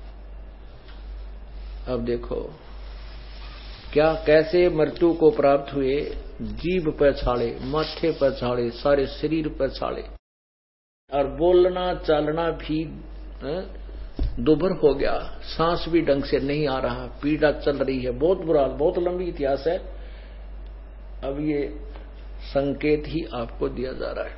अब देखो क्या कैसे मृत्यु को प्राप्त हुए। जीभ पर छाले, माथे पर छाले, सारे शरीर पर छाले, और बोलना चालना भी दुभर हो गया। सांस भी ढंग से नहीं आ रहा, पीड़ा चल रही है। बहुत बुरा, बहुत लंबी इतिहास है। अब ये संकेत ही आपको दिया जा रहा है।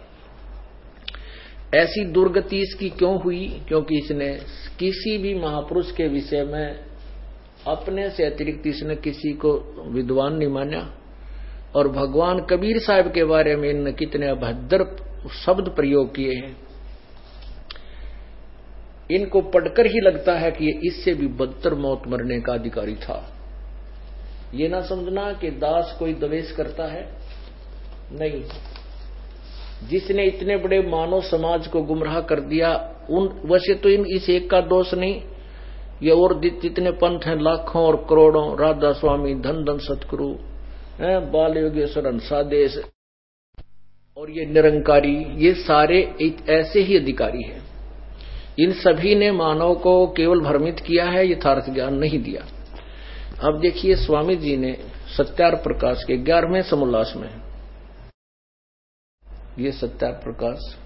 ऐसी दुर्गति इसकी क्यों हुई? क्योंकि इसने किसी भी महापुरुष के विषय में अपने से अतिरिक्त इसने किसी को विद्वान नहीं माना। और भगवान कबीर साहब के बारे में इनने कितने अभद्र शब्द प्रयोग किए हैं। इनको पढ़कर ही लगता है कि ये इससे भी बदतर मौत मरने का अधिकारी था। ये ना समझना कि दास कोई द्वेष करता है, नहीं। जिसने इतने बड़े मानव समाज को गुमराह कर दिया, उन वैसे तो इन इस एक का दोष नहीं, ये और जितने पंथ हैं लाखों और करोड़ों, राधा स्वामी, धन धन सतगुरु, बाल योगेश्वर, हंसादेश और ये निरंकारी, ये सारे एक ऐसे ही अधिकारी हैं। इन सभी ने मानव को केवल भ्रमित किया है, यथार्थ ज्ञान नहीं दिया। अब देखिए स्वामी जी ने सत्यार प्रकाश के ग्यारहवें समोल्लास में, ये सत्यार प्रकाश,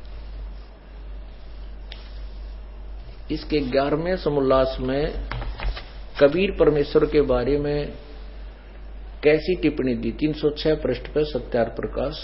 इसके ग्यारहवें समोल्लास में कबीर परमेश्वर के बारे में कैसी टिप्पणी दी। तीन सौ छह पृष्ठ पर सत्यार प्रकाश।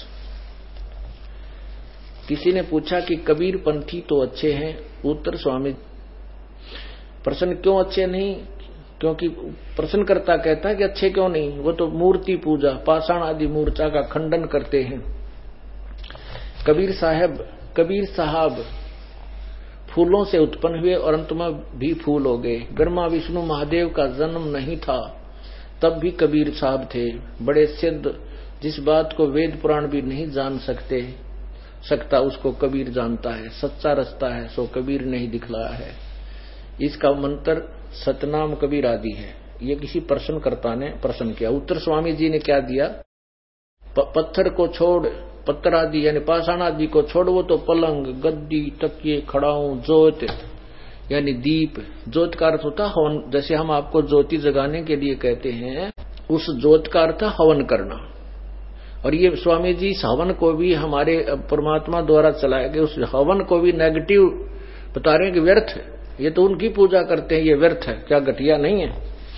किसी ने पूछा कि कबीर पंथी तो अच्छे हैं। उत्तर स्वामी, प्रश्न क्यों अच्छे नहीं? क्योंकि प्रश्नकर्ता कहता है कि अच्छे क्यों नहीं, वो तो मूर्ति पूजा, पाषाण आदि मूर्छा का खंडन करते हैं। कबीर साहब कबीर साहब फूलों से उत्पन्न हुए और अंत में भी फूल हो गए। ब्रह्मा विष्णु महादेव का जन्म नहीं था तब भी कबीर साहब थे, बड़े सिद्ध। जिस बात को वेद पुराण भी नहीं जान सकते सकता उसको कबीर जानता है। सच्चा रास्ता है सो कबीर नहीं दिखलाया है। इसका मंत्र सतनाम कबीर आदि है। ये किसी प्रश्नकर्ता ने प्रश्न किया। उत्तर स्वामी जी ने क्या दिया? पत्थर को छोड़ पत्थर आदि यानी पाषाण आदि को छोड़ो तो पलंग, गद्दी, तकिए, खड़ाऊ, जोत यानी दीप। जोत का अर्थ होता हवन, जैसे हम आपको ज्योति जगाने के लिए कहते हैं, उस जोत का अर्थ हवन करना। और ये स्वामी जी इस हवन को भी हमारे परमात्मा द्वारा चलाए गए उस हवन को भी नेगेटिव बता रहे हैं कि व्यर्थ है, ये तो उनकी पूजा करते हैं, ये व्यर्थ है, क्या घटिया नहीं है।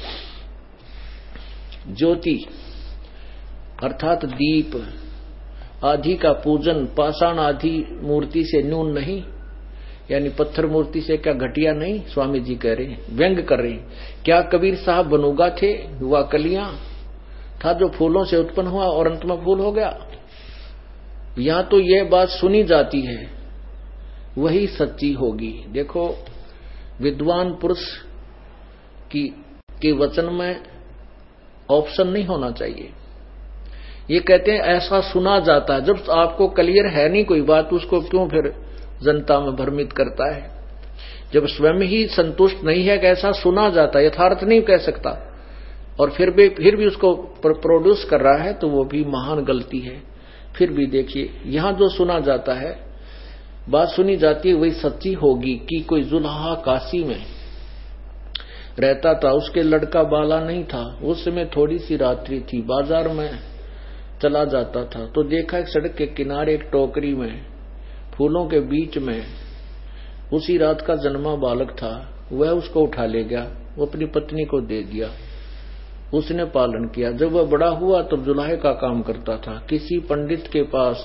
ज्योति अर्थात दीप आदि का पूजन पाषाण आदि मूर्ति से न्यून नहीं, यानी पत्थर मूर्ति से क्या घटिया नहीं, स्वामी जी कह रहे हैं, व्यंग कर रहे हैं। क्या कबीर साहब बनूगा थे, हुआ कलियां था जो फूलों से उत्पन्न हुआ और अंत में फूल हो गया। यहां तो यह बात सुनी जाती है, वही सच्ची होगी। देखो विद्वान पुरुष की के वचन में ऑप्शन नहीं होना चाहिए। ये कहते हैं ऐसा सुना जाता है, जब आपको क्लियर है नहीं कोई बात, उसको क्यों फिर जनता में भ्रमित करता है। जब स्वयं ही संतुष्ट नहीं है कि ऐसा सुना जाता है, यथार्थ नहीं कह सकता, और फिर भी फिर भी उसको प्रोड्यूस कर रहा है, तो वो भी महान गलती है। फिर भी देखिए यहां जो सुना जाता है, बात सुनी जाती है, वही सच्ची होगी। कि कोई जुल्हा काशी में रहता था, उसके लड़का बाला नहीं था, उस समय थोड़ी सी रात्रि थी, बाजार में चला जाता था तो देखा एक सड़क के किनारे एक टोकरी में फूलों के बीच में उसी रात का जन्मा बालक था। वह उसको उठा ले गया, वो अपनी पत्नी को दे दिया, उसने पालन किया। जब वह बड़ा हुआ तब जुल्हे का काम करता था। किसी पंडित के पास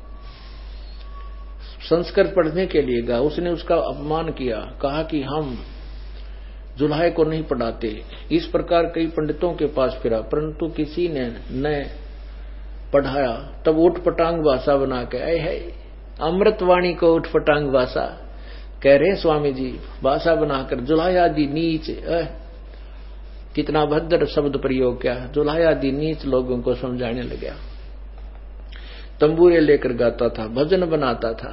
संस्कृत पढ़ने के लिए गया, उसने उसका अपमान किया, कहा कि हम जुल्हे को नहीं पढ़ाते। इस प्रकार कई पंडितों के पास फिरा, परंतु किसी ने न पढ़ाया। तब उठ पटांग भाषा बना के आए है, अमृतवाणी को उठ पटांग भाषा कह रहे स्वामी जी, भाषा बनाकर जुल्हे आदि नीच, कितना भद्र शब्द प्रयोग किया। जुल्हे आदि नीच लोगों को समझाने लगा। तंबूरे लेकर गाता था, भजन बनाता था।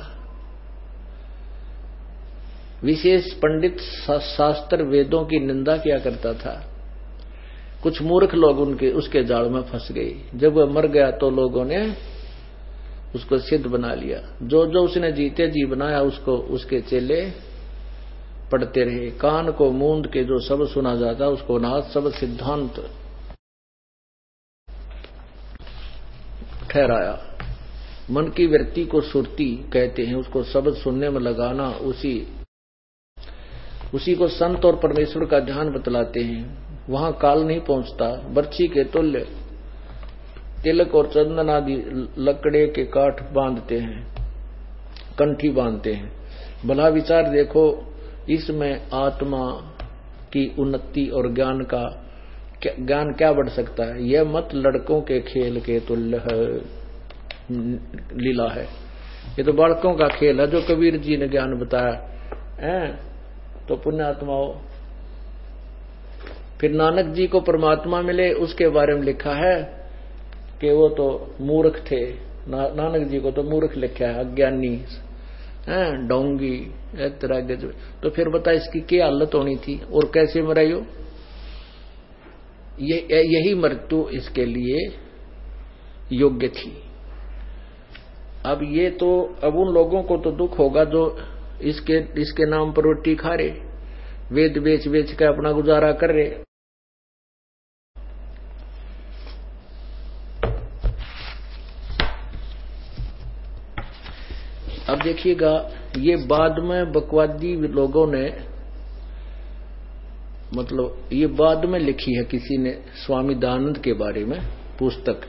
विशेष पंडित शास्त्र वेदों की निंदा किया करता था। कुछ मूर्ख लोग उनके उसके जाल में फंस गए। जब वह मर गया तो लोगों ने उसको सिद्ध बना लिया। जो जो उसने जीते जी बनाया, उसको उसके चेले पढ़ते रहे। कान को मूंद के जो सब सुना जाता, उसको नाथ सब सिद्धांत ठहराया। मन की वृत्ति को सुरती कहते हैं, उसको शब्द सुनने में लगाना, उसी उसी को संत और परमेश्वर का ध्यान बतलाते हैं। वहां काल नहीं पहुंचता। बर्छी के तुल्य तिलक और चंदन आदि लकड़े के काठ बांधते हैं, कंठी बांधते हैं। भला विचार देखो, इसमें आत्मा की उन्नति और ज्ञान का ज्ञान क्या बढ़ सकता है। यह मत लड़कों के खेल के तुल्य है, लीला है। ये तो बालकों का खेल है जो कबीर जी ने ज्ञान बताया है। तो पुण्यात्माओं, फिर नानक जी को परमात्मा मिले, उसके बारे में लिखा है कि वो तो मूर्ख थे। ना, नानक जी को तो मूर्ख लिखा है, अज्ञानी हैं, डोंगी एक तरह के। तो फिर बता इसकी क्या हालत होनी थी और कैसे मराई हो। ये यही मृत्यु इसके लिए योग्य थी। अब ये तो अब उन लोगों को तो दुख होगा जो इसके इसके नाम पर रोटी खा रहे, वेद बेच बेच के अपना गुजारा कर रहे। अब देखिएगा, ये बाद में बकवादी लोगों ने, मतलब ये बाद में लिखी है किसी ने, स्वामी दयानंद के बारे में पुस्तक,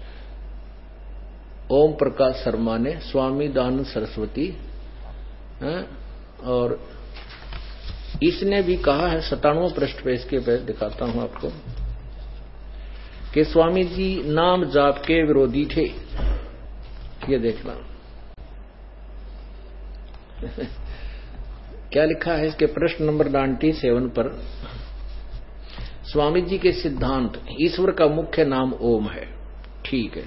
ओम प्रकाश शर्मा ने, स्वामी दयानंद सरस्वती है। और इसने भी कहा है, सतानवे पृष्ठ पे, इसके पे दिखाता हूं आपको, कि स्वामी जी नाम जाप के विरोधी थे। ये देखना क्या लिखा है इसके प्रश्न नंबर सत्तानवे पर। स्वामी जी के सिद्धांत, ईश्वर का मुख्य नाम ओम है, ठीक है।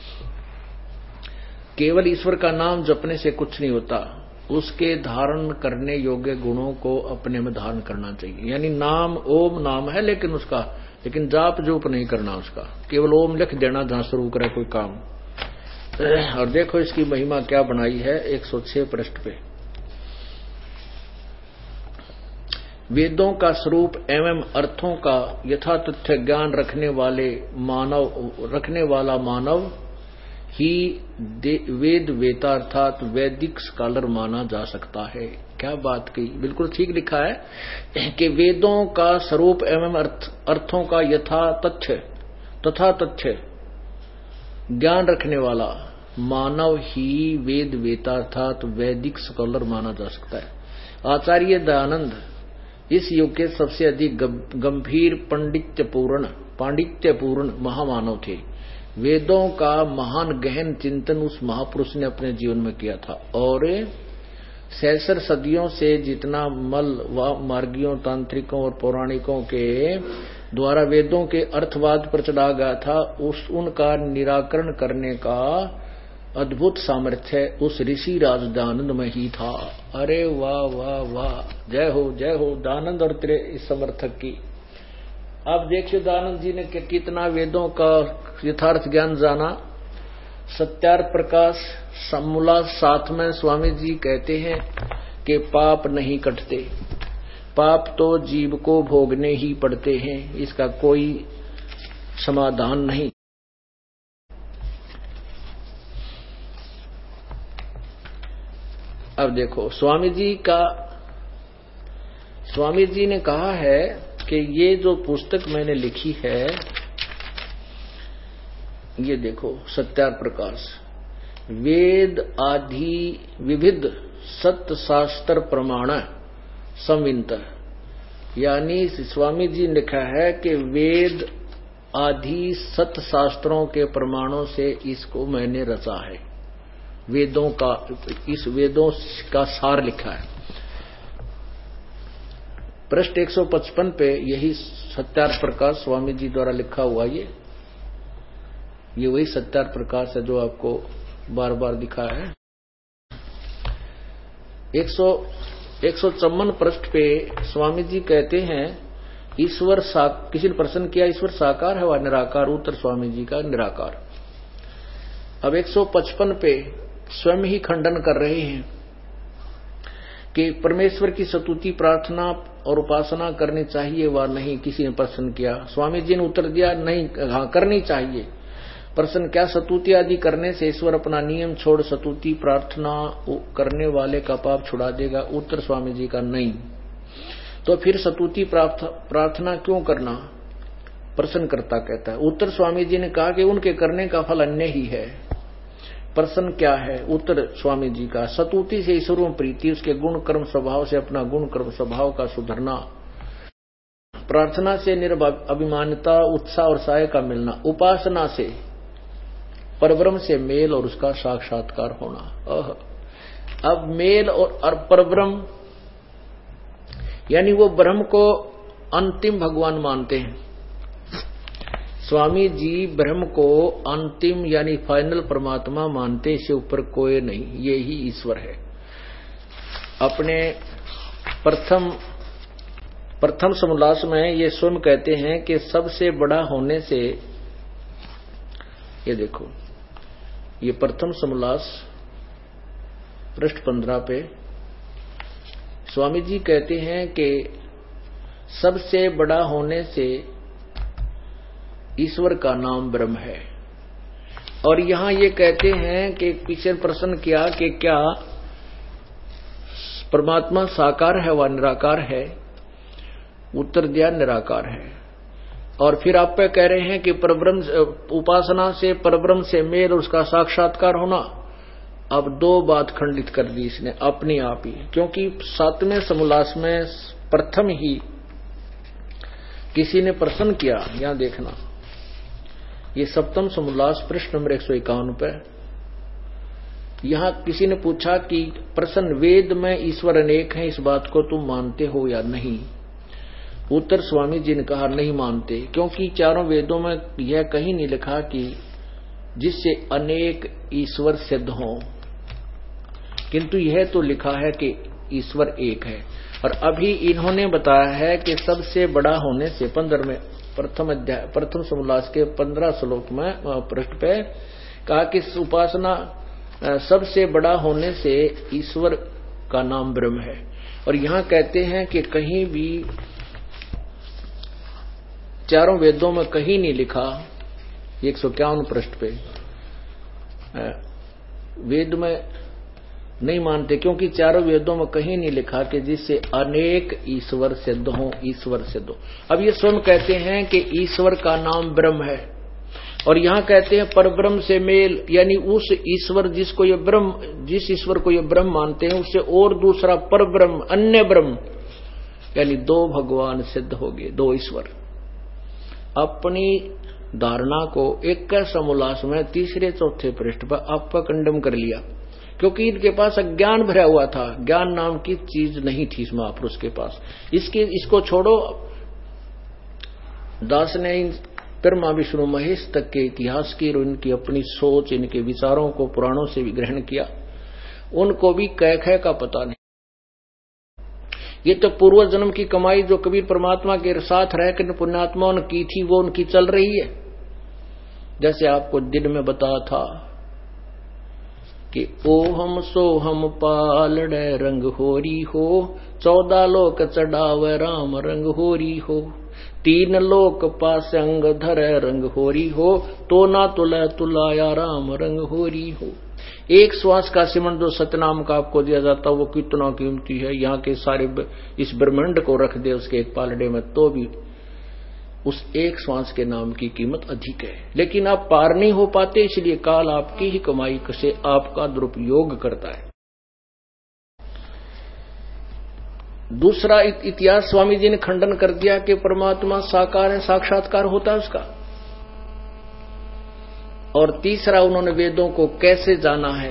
केवल ईश्वर का नाम जपने से कुछ नहीं होता, उसके धारण करने योग्य गुणों को अपने में धारण करना चाहिए। यानी नाम ओम नाम है, लेकिन उसका लेकिन जाप जोप नहीं करना उसका, केवल ओम लिख देना जहां शुरू करे कोई काम। और देखो इसकी महिमा क्या बनाई है एक सौ छह पृष्ठ पे। वेदों का स्वरूप एवं अर्थों का यथातथ्य ज्ञान रखने वाले मानव रखने वाला मानव ही वेद वेता अर्थात वैदिक स्कॉलर माना जा सकता है। क्या बात की, बिल्कुल ठीक लिखा है कि वेदों का स्वरूप एवं अर्थ, अर्थों का यथा तथ्य तथा तथ्य ज्ञान रखने वाला मानव ही वेद वेता अर्थात वैदिक स्कॉलर माना जा सकता है। आचार्य दयानंद इस युग के सबसे अधिक गंभीर पांडित्यपूर्ण पांडित्यपूर्ण महामानव थे। वेदों का महान गहन चिंतन उस महापुरुष ने अपने जीवन में किया था और सहस्र सदियों से जितना मल व मार्गियों तांत्रिकों और पौराणिकों के द्वारा वेदों के अर्थवाद पर चढ़ा गया था, उस उनका निराकरण करने का अद्भुत सामर्थ्य उस ऋषि राज दयानंद में ही था। अरे वाह वाह वाह, जय हो जय हो दयानंद और तेरे इस समर्थक की। आप देखिए दयानंद जी ने कितना वेदों का यथार्थ ज्ञान जाना। सत्यार्थ प्रकाश समूला साथ में स्वामी जी कहते हैं कि पाप नहीं कटते, पाप तो जीव को भोगने ही पड़ते हैं, इसका कोई समाधान नहीं। अब देखो स्वामी जी का स्वामी जी ने कहा है कि ये जो पुस्तक मैंने लिखी है, ये देखो सत्यार्थ प्रकाश, वेद आदि विविध सत्य शास्त्र प्रमाण संवित, यानी स्वामी जी ने लिखा है कि वेद आदि सत्य शास्त्रों के प्रमाणों से इसको मैंने रचा है। वेदों का इस वेदों का सार लिखा है। पृष्ठ एक सौ पचपन पे यही सत्यार्थ प्रकाश स्वामी जी द्वारा लिखा हुआ ये ये वही सत्यार्थ प्रकाश है जो आपको बार बार दिखा है। एक सौ एक सौ चौवन पृष्ठ पे स्वामी जी कहते हैं ईश्वर सा किसी ने प्रश्न किया ईश्वर साकार है व निराकार? उत्तर स्वामी जी का निराकार। अब एक सौ पचपन पे स्वयं ही खंडन कर रहे हैं कि परमेश्वर की स्तुति प्रार्थना और उपासना करनी चाहिए व नहीं। किसी ने प्रश्न किया, स्वामी जी ने उत्तर दिया नहीं, हाँ करनी चाहिए। प्रश्न, क्या स्तुति आदि करने से ईश्वर अपना नियम छोड़ स्तुति प्रार्थना करने वाले का पाप छुड़ा देगा? उत्तर स्वामी जी का नहीं। तो फिर स्तुति प्रार्थना क्यों करना? प्रश्नकर्ता कहता है। उत्तर स्वामी जी ने कहा कि उनके करने का फल अन्य ही है। प्रश्न क्या है? उत्तर स्वामी जी का, स्तुति से ईश्वर में प्रीति, उसके गुण कर्म स्वभाव से अपना गुण कर्म स्वभाव का सुधरना, प्रार्थना से निर्अभिमानता उत्साह और सहाय का मिलना, उपासना से परब्रह्म से मेल और उसका साक्षात्कार होना। अब मेल और परब्रह्म यानी वो ब्रह्म को अंतिम भगवान मानते हैं। स्वामी जी ब्रह्म को अंतिम यानी फाइनल परमात्मा मानते, इससे ऊपर कोई नहीं, ये ही ईश्वर है। अपने प्रथम प्रथम समोल्लास में ये स्वयं कहते हैं कि सबसे बड़ा होने से, ये देखो ये प्रथम समोल्लास पृष्ठ पंद्रह पे स्वामी जी कहते हैं कि सबसे बड़ा होने से ईश्वर का नाम ब्रह्म है। और यहां ये कहते हैं कि पीछे प्रश्न किया कि क्या परमात्मा साकार है व निराकार है? उत्तर दिया निराकार है। और फिर आप पे कह रहे हैं कि परब्रह्म उपासना से परब्रह्म से मेल और उसका साक्षात्कार होना। अब दो बात खंडित कर दी इसने अपने आप ही, क्योंकि सातवें समोल्लास में प्रथम ही किसी ने प्रश्न किया। यहां देखना, ये सप्तम समोल्लास पृष्ठ नंबर एक सौ इक्यावन पे यहां किसी ने पूछा कि प्रश्न, वेद में ईश्वर अनेक हैं, इस बात को तुम मानते हो या नहीं? उत्तर स्वामी जी ने कहा नहीं मानते, क्योंकि चारों वेदों में यह कहीं नहीं लिखा कि जिससे अनेक ईश्वर सिद्ध हों, किंतु यह तो लिखा है कि ईश्वर एक है। और अभी इन्होंने बताया है कि सबसे बड़ा होने से पंद्रह में प्रथम अध्याय प्रथम समोल्लास के पंद्रह श्लोक में पृष्ठ पे कहा कि उपासना सबसे बड़ा होने से ईश्वर का नाम ब्रह्म है। और यहां कहते हैं कि कहीं भी चारों वेदों में कहीं नहीं लिखा, एक सौ इक्यावन पृष्ठ पे वेद में नहीं मानते, क्योंकि चारों वेदों में कहीं नहीं लिखा कि जिससे अनेक ईश्वर सिद्ध हो, ईश्वर सिद्ध हो। अब ये स्वयं कहते हैं कि ईश्वर का नाम ब्रह्म है, और यहां कहते हैं पर ब्रह्म से मेल, यानी उस ईश्वर जिसको ये ब्रह्म, जिस ईश्वर को ये ब्रह्म मानते हैं उससे और दूसरा पर ब्रह्म, अन्य ब्रह्म, यानी दो भगवान सिद्ध हो गए, दो ईश्वर। अपनी धारणा को एक समोल्लास में तीसरे चौथे पृष्ठ पर आपका खंडन कर लिया, क्योंकि इनके पास अज्ञान भरा हुआ था, ज्ञान नाम की चीज नहीं थी इस महापुरुष के पास। इसके इसको छोड़ो, दास ने ब्रह्मा विष्णु महेश तक के इतिहास की और इनकी अपनी सोच, इनके विचारों को पुराणों से भी ग्रहण किया, उनको भी कै कै का पता नहीं। ये तो पूर्व जन्म की कमाई जो कबीर परमात्मा के साथ रहकर पुण्यात्माओं ने की थी, वो उनकी चल रही है। जैसे आपको दिन में बताया था कि ओ हम सो हम पालड़े रंग होरी हो, चौदह लोक चढ़ावे राम रंग होरी हो, तीन लोक पास अंग धरे रंग होरी हो, तो ना तुला तुलाया राम रंग होरी हो। एक श्वास का सिमरण जो सतनाम का आपको दिया जाता वो कितना कीमती है। यहाँ के सारे इस ब्रह्मांड को रख दे उसके एक पालड़े में, तो भी उस एक श्वास के नाम की कीमत अधिक है। लेकिन आप पार नहीं हो पाते, इसलिए काल आपकी ही कमाई से आपका दुरुपयोग करता है। दूसरा इतिहास स्वामी जी ने खंडन कर दिया कि परमात्मा साकार है, साक्षात्कार होता है उसका। और तीसरा उन्होंने वेदों को कैसे जाना है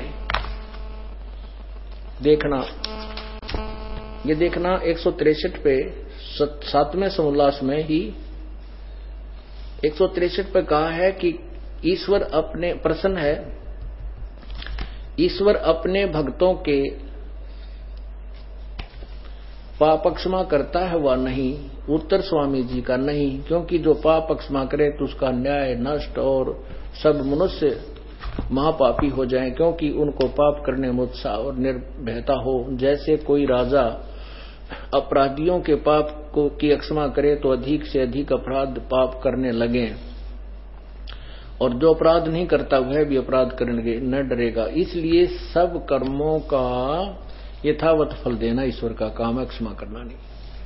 देखना, ये देखना एक सौ तिरसठ पे सातवें समोल्लास में ही एक सौ तिरसठ पे कहा है कि ईश्वर अपने प्रसन्न है, ईश्वर अपने भक्तों के पाप क्षमा करता है वह नहीं, उत्तर स्वामी जी का नहीं, क्योंकि जो पाप क्षमा करे तो उसका न्याय नष्ट और सब मनुष्य महापापी हो जाएं, क्योंकि उनको पाप करने में उत्साह और निर्भयता हो। जैसे कोई राजा अपराधियों के पाप को की क्षमा करे तो अधिक से अधिक अपराध पाप करने लगे, और जो अपराध नहीं करता वह भी अपराध करने न डरेगा। इसलिए सब कर्मों का यथावत फल देना ईश्वर का काम है, क्षमा करना नहीं।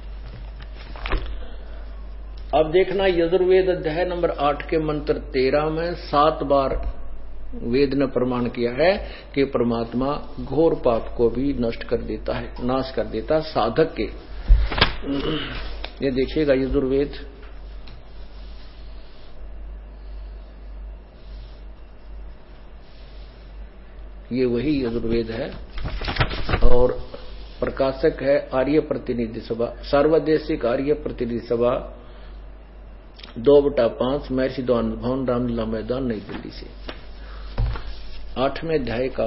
अब देखना यजुर्वेद अध्याय नंबर आठ के मंत्र तेरह में सात बार वेद ने प्रमाण किया है कि परमात्मा घोर पाप को भी नष्ट कर देता है, नाश कर देता है साधक के। ये देखिएगा यजुर्वेद ये वही यजुर्वेद है, और प्रकाशक है आर्य प्रतिनिधि सभा, सर्वदेशिक आर्य प्रतिनिधि सभा, दो बटा पांच महर्षि द्वान भवन, रामलीला मैदान, नई दिल्ली से। आठवें अध्याय का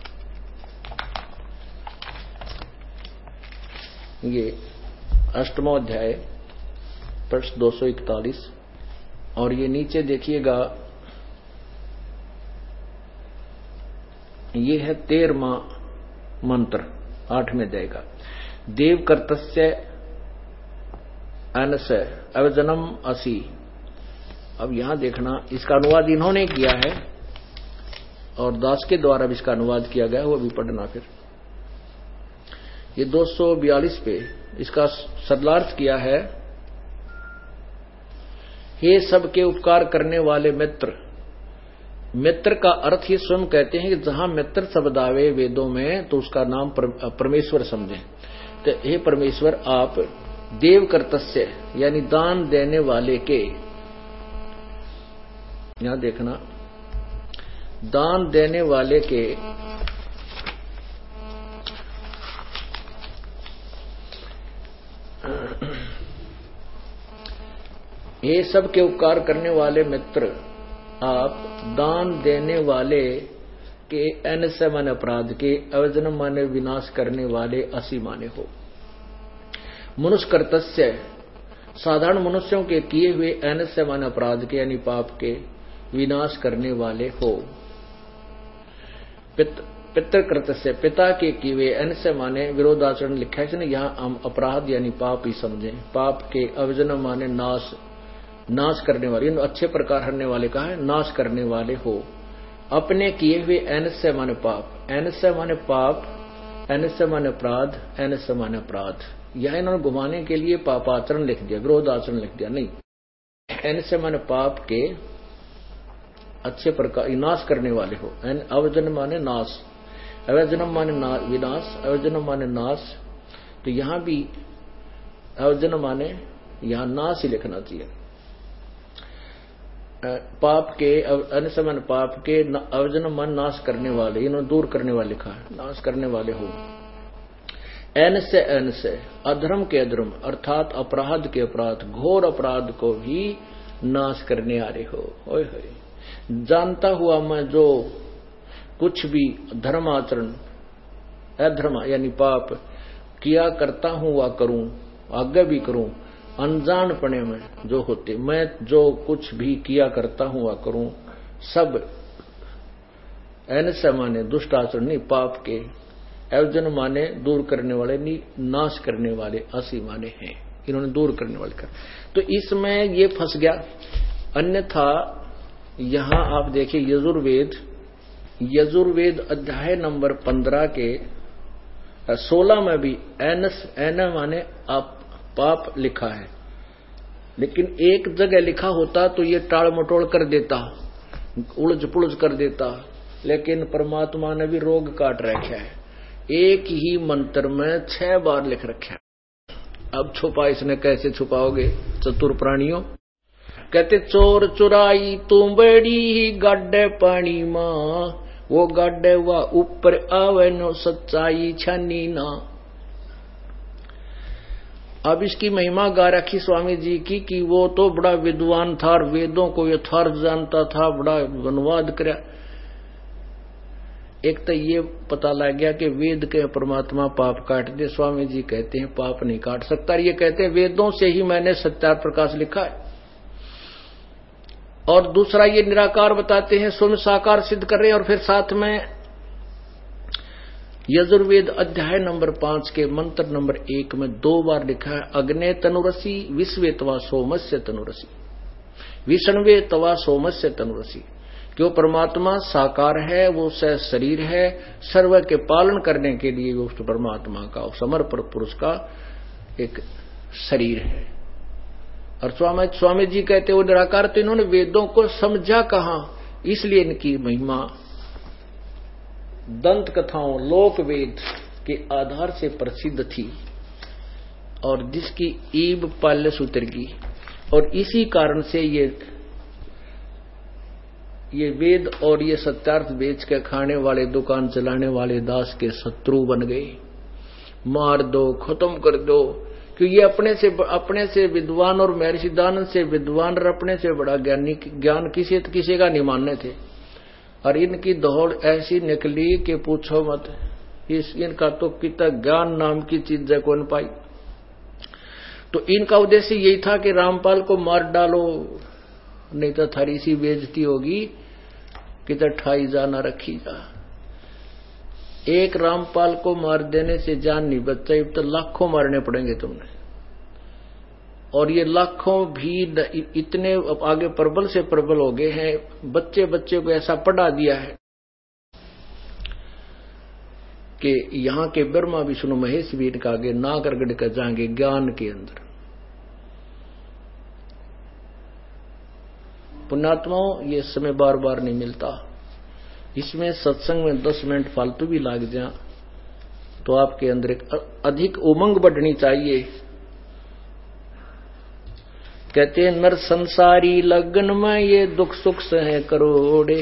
ये अष्टमो अध्याय पृष्ठ दो सौ इकतालीस, और ये नीचे देखिएगा ये है तेरहवां मंत्र आठवें अध्याय का। देव कर्तस्य अनस अवजनम असी। अब यहां देखना, इसका अनुवाद इन्होंने किया है और दास के द्वारा भी इसका अनुवाद किया गया, वो भी पढ़ना। फिर ये दो सौ बयालीस पे इसका सरलार्थ किया है, हे सबके उपकार करने वाले मित्र। मित्र का अर्थ ये स्वयं कहते हैं कि जहां मित्र शब्द आवे वेदों में तो उसका नाम परमेश्वर समझें। तो हे परमेश्वर, आप देव कर्तस्य यानी दान देने वाले के, यहां देखना, दान देने वाले के ये सब के उपकार करने वाले मित्र, आप दान देने वाले के अन से मन अपराध के, अवजन माने विनाश करने वाले, असी माने हो। मनुष्य कर्तस्य साधारण मनुष्यों के किए हुए अन से मन अपराध के यानी पाप के विनाश करने वाले हो। पित पितृकृत से पिता के किए, एन से माने विरोधाचरण लिखा है इसने, यहाँ हम अपराध यानी पाप ही समझे। पाप के अवजन माने नाश, नाश करने वाले, अच्छे प्रकार हरने वाले कहा है, नाश करने वाले हो। अपने किए हुए, एन से माने पाप, एन से माने पाप, एन से माने अपराध, एन से माने अपराध। यह इन्होंने घुमाने के लिए पापाचरण लिख दिया, विरोधाचरण लिख दिया, नहीं। एन से माने पाप के अच्छे प्रकार नाश करने वाले हो। एन अवजन माने नाश, अवजनम माने विनाश, अवजनम माने नाश। तो यहां भी अवजन माने यहां नाश ही लिखना चाहिए। पाप के अनसमन, पाप के अवजन मन नाश करने वाले, इन्होंने दूर करने वाले लिखा है, नाश करने वाले हो। एन से एन से अधर्म के अधर्म अर्थात अपराध के अपराध, घोर अपराध को भी नाश करने आ रहे हो। ओए होए, जानता हुआ मैं जो कुछ भी धर्म आचरण, अधर्म यानी पाप किया करता हूं वा करूं, आगे भी करूं, अनजानपने में जो होते, मैं जो कुछ भी किया करता हूं वा करूं, सब एन से माने दुष्ट आचरण नहीं, पाप के, अवजन माने दूर करने वाले नहीं, नाश करने वाले, असी माने हैं, इन्होंने दूर करने वाले कर। तो इसमें ये फंस गया। अन्यथा यहां आप देखिए यजुर्वेद, यजुर्वेद अध्याय नंबर पंद्रह के सोलह में भी एन एन माने आप पाप लिखा है, लेकिन एक जगह लिखा होता तो ये टाल मटोल कर देता, उलझ पुलझ कर देता, लेकिन परमात्मा ने भी रोग काट रखा है, एक ही मंत्र में छह बार लिख रखा है। अब छुपा इसने कैसे छुपाओगे चतुर प्राणियों। कहते चोर चुराई तू बड़ी गड्ढे पानी मां, वो गड्ढे वा ऊपर आवे नो सच्चाई छानी ना। अब इसकी महिमा गा रखी स्वामी जी की कि वो तो बड़ा विद्वान था, वेदों को यथार्थ जानता था, बड़ा अनुवाद कर। एक तो ये पता लग गया कि वेद के परमात्मा पाप काट दे। स्वामी जी कहते हैं पाप नहीं काट सकता, ये कहते हैं वेदों से ही मैंने सत्यार प्रकाश लिखा है। और दूसरा ये निराकार बताते हैं, स्वयं साकार सिद्ध कर रहे हैं। और फिर साथ में यजुर्वेद अध्याय नंबर पांच के मंत्र नंबर एक में दो बार लिखा है, अग्ने तनुरसी विश्वे तवा सोमस्य तनुरसी, विष्णवे तवा सोमस्य तनुरसी। क्यों परमात्मा साकार है, वो शरीर है, सर्व के पालन करने के लिए वो परमात्मा का समर्पण पुरुष का एक शरीर है। और स्वामी स्वामी जी कहते वो निराकार, तो इन्होंने वेदों को समझा कहां, इसलिए इनकी महिमा दंत कथाओं लोक वेद के आधार से प्रसिद्ध थी, और जिसकी ईब पाल्य सूत्र की। और इसी कारण से ये ये वेद और ये सत्यार्थ बेच के खाने वाले, दुकान चलाने वाले दास के शत्रु बन गए। मार दो, खत्म कर दो, क्योंकि ये अपने से अपने से विद्वान और महर्षि दानंद से विद्वान और अपने से बड़ा ज्ञानी, ज्ञान किसी किसी का नहीं मानने थे। और इनकी दौड़ ऐसी निकली कि पूछो मत, इस इनका तो कितना ज्ञान नाम की चीज है कौन पाई। तो इनका उद्देश्य यही था कि रामपाल को मार डालो, नहीं तो थारी सी बेइज्जती होगी, कितना ठाई जा ना रखी जा। एक रामपाल को मार देने से जान नहीं बचता, तो लाखों मारने पड़ेंगे तुमने। और ये लाखों भी इतने आगे प्रबल से प्रबल हो गए हैं, बच्चे बच्चे को ऐसा पढ़ा दिया है कि यहाँ के ब्रह्मा विष्णु महेश भी इनका आगे नाग रगड़ कर जाएंगे ज्ञान के अंदर। पुण्यात्माओं, ये समय बार बार नहीं मिलता। इसमें सत्संग में दस मिनट फालतू भी लाग जाए तो आपके अंदर एक अधिक उमंग बढ़नी चाहिए। कहते हैं नर संसारी लगन में ये दुख सुख सहे करोड़े,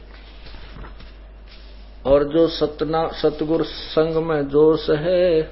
और जो सतना सतगुरु संग में जो सहे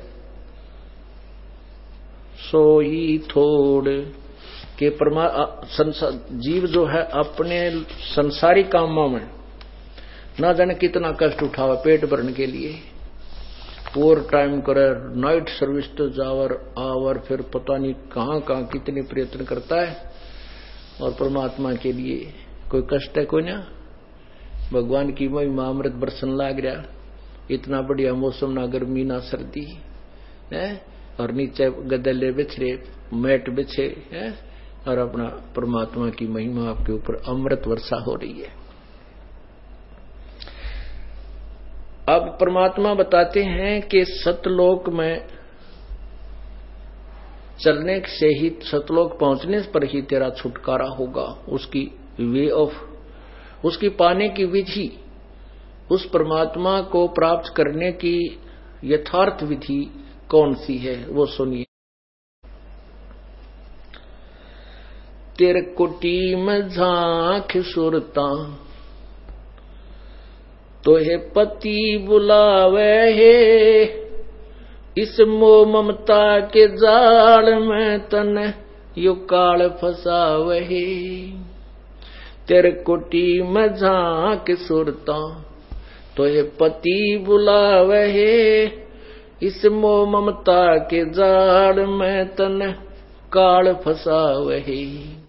सोई थोड़े। कि परमा जीव जो है अपने संसारी कामों में ना जाने कितना कष्ट उठावे पेट भरने के लिए, ओवर टाइम करे, नाइट सर्विस तो जावर आवर, फिर पता नहीं कहां कहां कितने प्रयत्न करता है। और परमात्मा के लिए कोई कष्ट है कोई ना, भगवान की महिमा अमृत बरसन लाग रहा, इतना बढ़िया मौसम, ना गर्मी ना सर्दी है, और नीचे गदले बिछे, मैट बिछे है, और अपना परमात्मा की महिमा आपके ऊपर अमृत वर्षा हो रही है। अब परमात्मा बताते हैं कि सतलोक में चलने से ही, सतलोक पहुंचने पर ही तेरा छुटकारा होगा। उसकी वे ऑफ, उसकी पाने की विधि, उस परमात्मा को प्राप्त करने की यथार्थ विधि कौन सी है वो सुनिए। तेरे कोटी में झांक सुरता, तो हे पति बुलावे है, इस मोह ममता के जाल में तन यो काल फसावे। तेरे कोटी में झांक सुरता, तो हे पति बुलावे है, इस मोह ममता के जाल में तन काल फसावे।